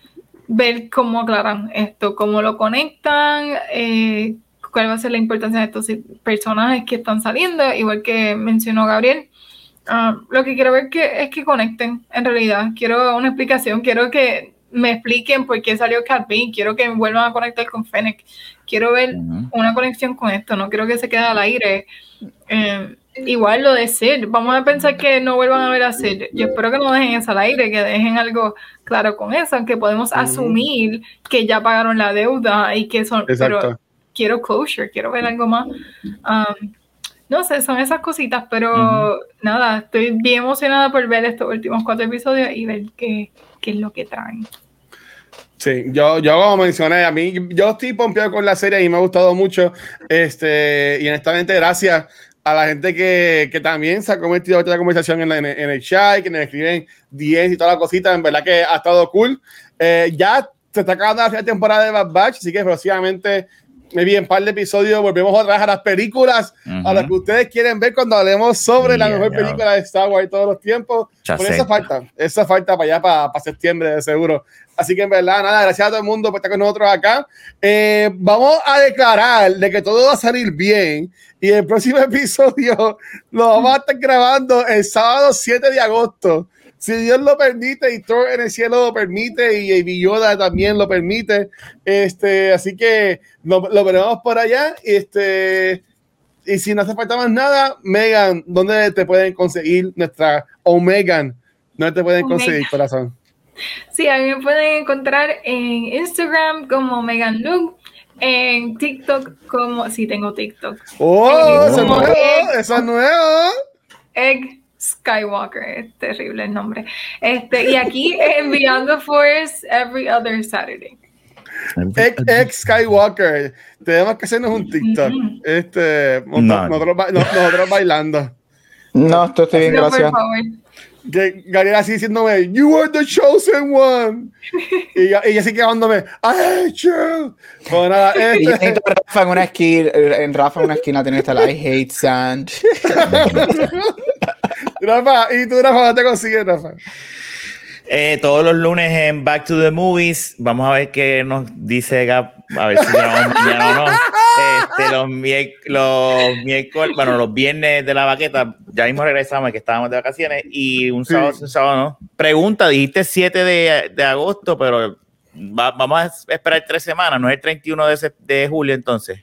ver cómo aclaran esto, cómo lo conectan, eh, cuál va a ser la importancia de estos personajes que están saliendo, igual que mencionó Gabriel. Uh, lo que quiero ver que, es que conecten, en realidad. Quiero una explicación, quiero que me expliquen por qué salió Cad Bane, quiero que me vuelvan a conectar con Fennec, quiero ver uh-huh. una conexión con esto, no quiero que se quede al aire. Eh, igual lo de Sid, vamos a pensar que no vuelvan a ver a Sid. Yo espero que no dejen eso al aire, que dejen algo claro con eso, aunque podemos uh-huh. asumir que ya pagaron la deuda y que son... Exacto. Pero quiero closure, quiero ver algo más. Um, No sé, son esas cositas, pero uh-huh. nada, estoy bien emocionada por ver estos últimos cuatro episodios y ver qué, qué es lo que traen. Sí, yo, yo como mencioné, a mí, yo estoy pompeado con la serie y me ha gustado mucho, este, y honestamente gracias a la gente que, que también se ha convertido en otra conversación en, la, en, en el chat, que nos escriben D Ms y todas las cositas, en verdad que ha estado cool. Eh, ya se está acabando la primera temporada de Bad Batch, así que próximamente me vi en un par de episodios, volvemos otra vez a las películas, uh-huh. a las que ustedes quieren ver cuando hablemos sobre yeah, la mejor yeah. película de Star Wars de todos los tiempos. Por esa falta, esa falta para allá, para, para septiembre de seguro. Así que en verdad, nada, gracias a todo el mundo por estar con nosotros acá. Eh, vamos a declarar de que todo va a salir bien y el próximo episodio lo vamos a estar grabando el sábado siete de agosto. Si Dios lo permite y Thor en el cielo lo permite y Baby Yoda también lo permite, este, así que lo, lo veremos por allá. Este, y si no hace falta más nada, Megan, ¿dónde te pueden conseguir nuestra Omegan? ¿Dónde te pueden conseguir, Omega. Corazón? Sí, a mí me pueden encontrar en Instagram como Megan Luke, en TikTok como, sí tengo TikTok. ¡Oh, eso es nuevo! ¡Eso es nuevo! Egg Skywalker, es terrible el nombre. Este, y aquí enviando Force every other Saturday. Ex Skywalker, tenemos que hacernos un TikTok. Mm-hmm. Este, no. nosotros, nosotros bailando. No, esto estoy bien, no, gracias. Que Gabriel así diciéndome, you are the chosen one. y ella, ella así quedándome, I hate you. Bueno, nada, este... y yo necesito a Rafa en una esquina, en Rafa en una esquina tiene esta I hate sand. Rafa, ¿y tú, Rafa, dónde te consigues, Rafa? Eh, todos los lunes en Back to the Movies. Vamos a ver qué nos dice Gab, a ver si grabamos mañana o no. Este, los, miérc- los miércoles, bueno, los viernes de la baqueta, ya mismo regresamos, que estábamos de vacaciones, y un sábado, sí. un sábado no. Pregunta, dijiste siete de, de agosto, pero va, vamos a esperar tres semanas, ¿no es el treinta y uno de, de julio entonces?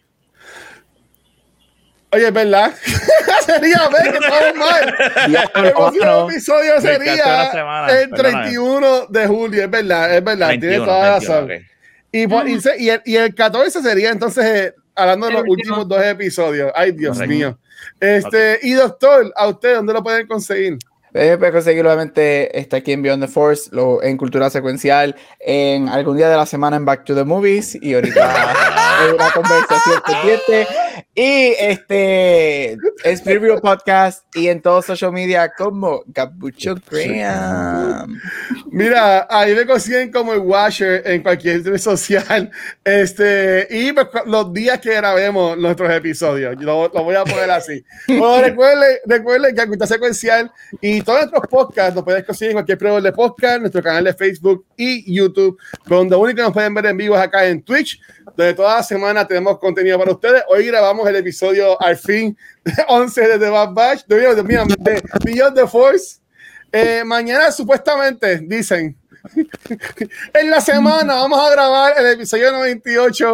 Oye, ¿verdad? sería, ver que estamos mal. Ya, el próximo no. episodio sería semana, el treinta y uno de julio, es verdad, es verdad, tiene toda la razón. Okay. Y, mm. y, y, el, y el catorce sería entonces, hablando de los el últimos último. dos episodios. Ay, Dios Correcto. mío. Este, okay. Y doctor, ¿a usted dónde lo pueden conseguir? Eh, puedes conseguir nuevamente está aquí en Beyond the Force, lo, en Cultura Secuencial, en algún día de la semana en Back to the Movies y ahorita en una conversación pendiente y este es Preview Podcast y en todos social media como Gabucho Graham. Mira, ahí me consiguen como el Washer en cualquier red social este, y los días que grabemos nuestros episodios, lo, lo voy a poner así. Bueno, recuerden, recuerden que Cultura Secuencial y todos nuestros podcasts nos puedes conseguir en cualquier proveedor de podcast, nuestro canal de Facebook y YouTube, donde único que nos pueden ver en vivo es acá en Twitch, donde toda la semana tenemos contenido para ustedes. Hoy grabamos el episodio al fin once de The Bad Batch, de, de, de, de Beyond the Force. Eh, mañana supuestamente dicen en la semana vamos a grabar el episodio noventa y ocho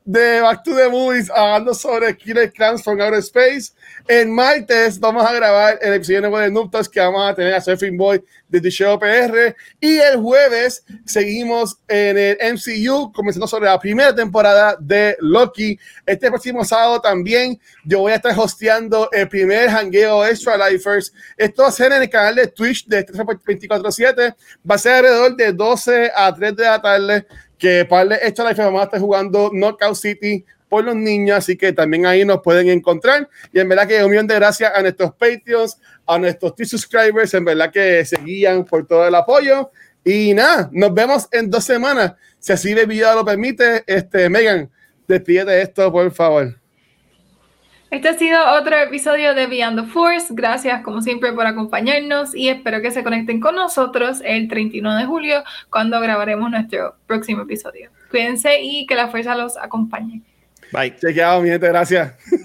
de Back to the Movies hablando sobre Killer Clowns from Outer Space. El martes vamos a grabar el episodio nuevo de Noob Talks que vamos a tener a Surfing Boy de The Show P R. Y el jueves seguimos en el M C U, comenzando sobre la primera temporada de Loki. Este próximo sábado también yo voy a estar hosteando el primer hangueo Extra Lifers. Esto va a ser en el canal de Twitch de veinticuatro siete. Va a ser alrededor de doce a tres de la tarde. Que para el Extra Life vamos a estar jugando Knockout City por los niños, así que también ahí nos pueden encontrar. Y en verdad que un millón de gracias a nuestros Patreons, a nuestros T-Subscribers, en verdad que se guían por todo el apoyo. Y nada, nos vemos en dos semanas. Si así el video lo permite, este, Megan, despídete de esto, por favor. Este ha sido otro episodio de Beyond the Force. Gracias, como siempre, por acompañarnos y espero que se conecten con nosotros el treinta y uno de julio cuando grabaremos nuestro próximo episodio. Cuídense y que la fuerza los acompañe. Bye. Chequeado, mi gente, gracias.